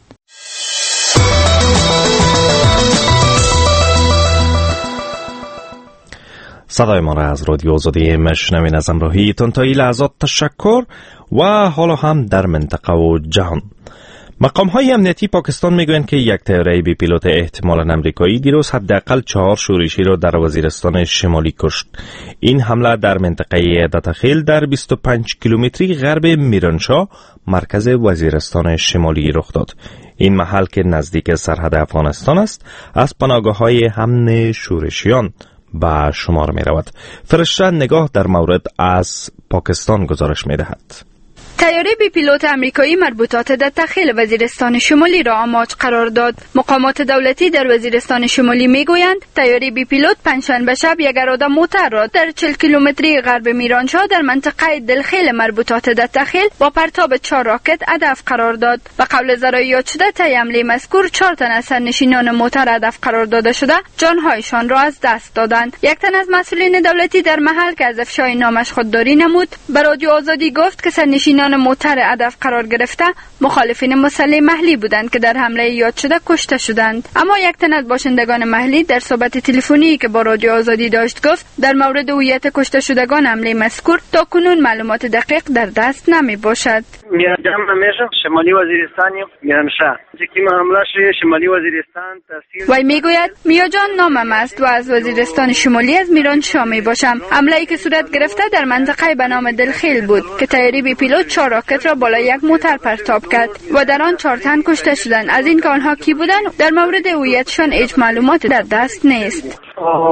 صدای ما را از رادیو آزادی مشنوین. از همراهیتان تا این لحظات تشکر و حالا هم در منطقه و جهان. مقام های امنیتی پاکستان میگویند که یک طیاره بی پیلوت احتمالاً امریکایی دیروز حداقل چهار شورشی را در وزیرستان شمالی کشت. این حمله در منطقه دتخیل در بیست و پنج کیلومتری غرب میرانشاه، مرکز وزیرستان شمالی رخ داد. این محل که نزدیک سرحد افغانستان است، از پناهگاه‌های امن شورشیان به شمار می رود. فرشته نگاه در مورد از پاکستان گزارش می دهد. طیاره بی پیلوت امریکایی مربوطات در تخیل وزیرستان شمالی را آماج قرار داد. مقامات دولتی در وزیرستان شمالی میگویند طیاره بی پیلوت پنجشنبه شب یک اراده موتر را در چهل کیلومتری غرب میرانشاه در منطقه دلخیل مربوطات در تخیل با پرتاب چهار راکت هدف قرار داد. به قول ذرایع یاد شده، طی حمله مذکور چهار تن از سرنشینان موتر هدف قرار داده شده جانهایشان را از دست دادند. یک تن از مسئولین دولتی در محل که از افشای نامش خودداری نمود، به رادیو آزادی گفت که سرنشینان موتر هدف قرار گرفته مخالفین مسلح محلی بودند که در حمله یاد شده کشته شدند. اما یک تن از باشندگان محلی در صحبت تلفنی که با رادیو آزادی داشت گفت در مورد هویت کشته شدگان حمله مذکور تا کنون معلومات دقیق در دست نمی باشد. میرجم همیشه شمالی وزیرستان میرانشاه که حمله شده شمالی وزیرستان تفصیل وی میگوید میاجان نامم است و از وزیرستان شمالی از میرانشاه می باشم. حمله که صورت گرفته در منطقه به نام دلخیل بود که طیاره بی پیلوت چهار راکت را بالای یک موتر پرتاب کرد و در آن چهار تن کشته شدند. از این که آنها کی بودند در مورد هویتشان هیچ معلومات در دست نیست.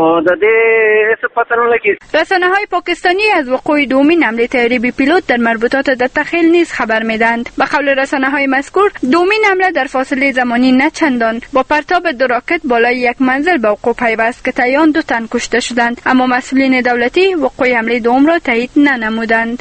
رسانه های پاکستانی از وقوع دومین حمله طیاره بی پیلوت در مربوطات در تخیل نیز خبر میدند. به قول رسانه های مذکور، دومین حمله در فاصله زمانی نه چندان با پرتاب دو راکت بالای یک منزل به وقوع پیوست که طی آن دو تن کشته شدند، اما مسئولین دولتی وقوع حمله دوم را تایید ننمودند.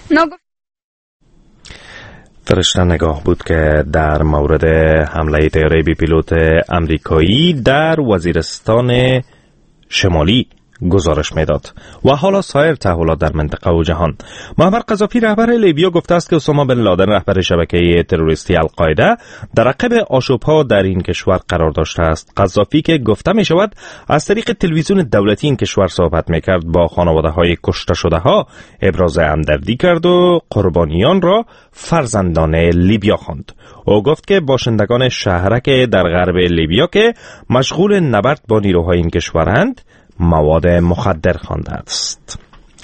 فرشته نگاه بود که در مورد حمله طیاره بی پیلوت امریکایی در وزیرستان شمالی گزارش میداد. و حالا سایر تحولات در منطقه و جهان. معمر قذافی رهبر لیبیا گفته است که اسامه بن لادن رهبر شبکه تروریستی القاعده در عقب آشوب‌ها در این کشور قرار داشته است. قذافی که گفته می شود از طریق تلویزیون دولتی این کشور صحبت میکرد با خانواده‌های کشته شده ها ابراز همدردی کرد و قربانیان را فرزندان لیبیا خواند. او گفت که باشندگان شهرک در غرب لیبیا که مشغول نبرد با نیروهای این کشورند مواد مخدر خوانده است.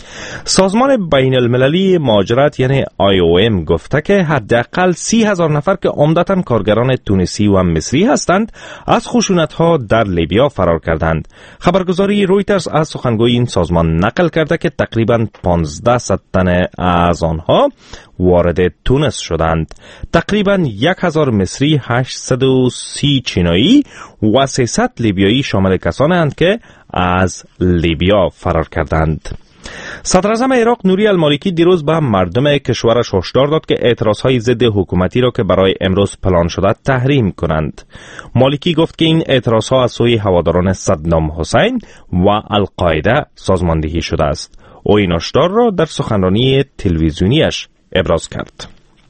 سازمان بین المللی مهاجرت یعنی آی او ام گفته که حداقل سی هزار نفر که عمدتاً کارگران تونسی و مصری هستند از خشونت‌ها در لیبیا فرار کردند. خبرگزاری رویترز از سخنگوی این سازمان نقل کرده که تقریباً پانزده تن از آنها وارد تونس شدند. تقریباً یک هزار مصری، هشتصد و سی چینایی و سیصد لیبیایی شامل کسانند که از لیبیا فرار کردند. صدر اعظم عراق نوری المالکی دیروز به مردم کشورش هشدار داد که اعتراضهای ضد حکومتی را که برای امروز پلان شده تحریم کنند. مالکی گفت که این اعتراضها از سوی هواداران صدام حسین و القاعده سازماندهی شده است. او این هشدار را در سخنرانی تلویزیونیش ابراز کرد.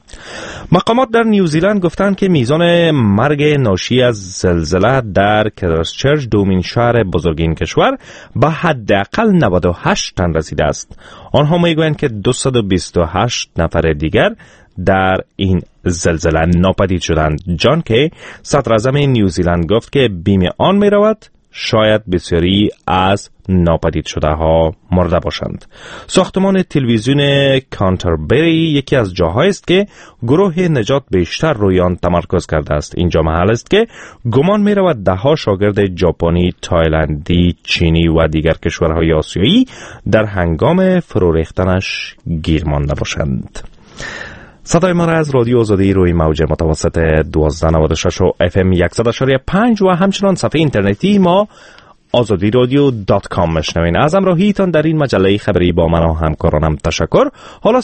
مقامات در نیوزیلند گفتند که میزان مرگ ناشی از زلزله در کرایستچرچ دومین شهر بزرگ این کشور به حداقل نود و هشت تن رسیده است. آنها میگویند که دویست و بیست و هشت نفر دیگر در این زلزله ناپدید شدند. جان کی صدر اعظم نیوزیلند گفت که بیم آن می رود شاید بسیاری از ناپدید شده ها مرده باشند. ساختمان تلویزیون کانتربری یکی از جاهایی است که گروه نجات بیشتر روی آن تمرکز کرده است. اینجا محل است که گمان می رود ده ها شاگرد ژاپنی، تایلندی، چینی و دیگر کشورهای آسیایی در هنگام فرو ریختنش گیر مانده باشند. صدای ما را از رادیو آزادی روی موج متوسط دوازده نود و شش و اف ام صد و یک و پنج و همچنان صفحه اینترنتی ما آزادی رادیو دات کام مشنوین. از همراهیتان در این مجله خبری با من و همکارانم تشکر. حالا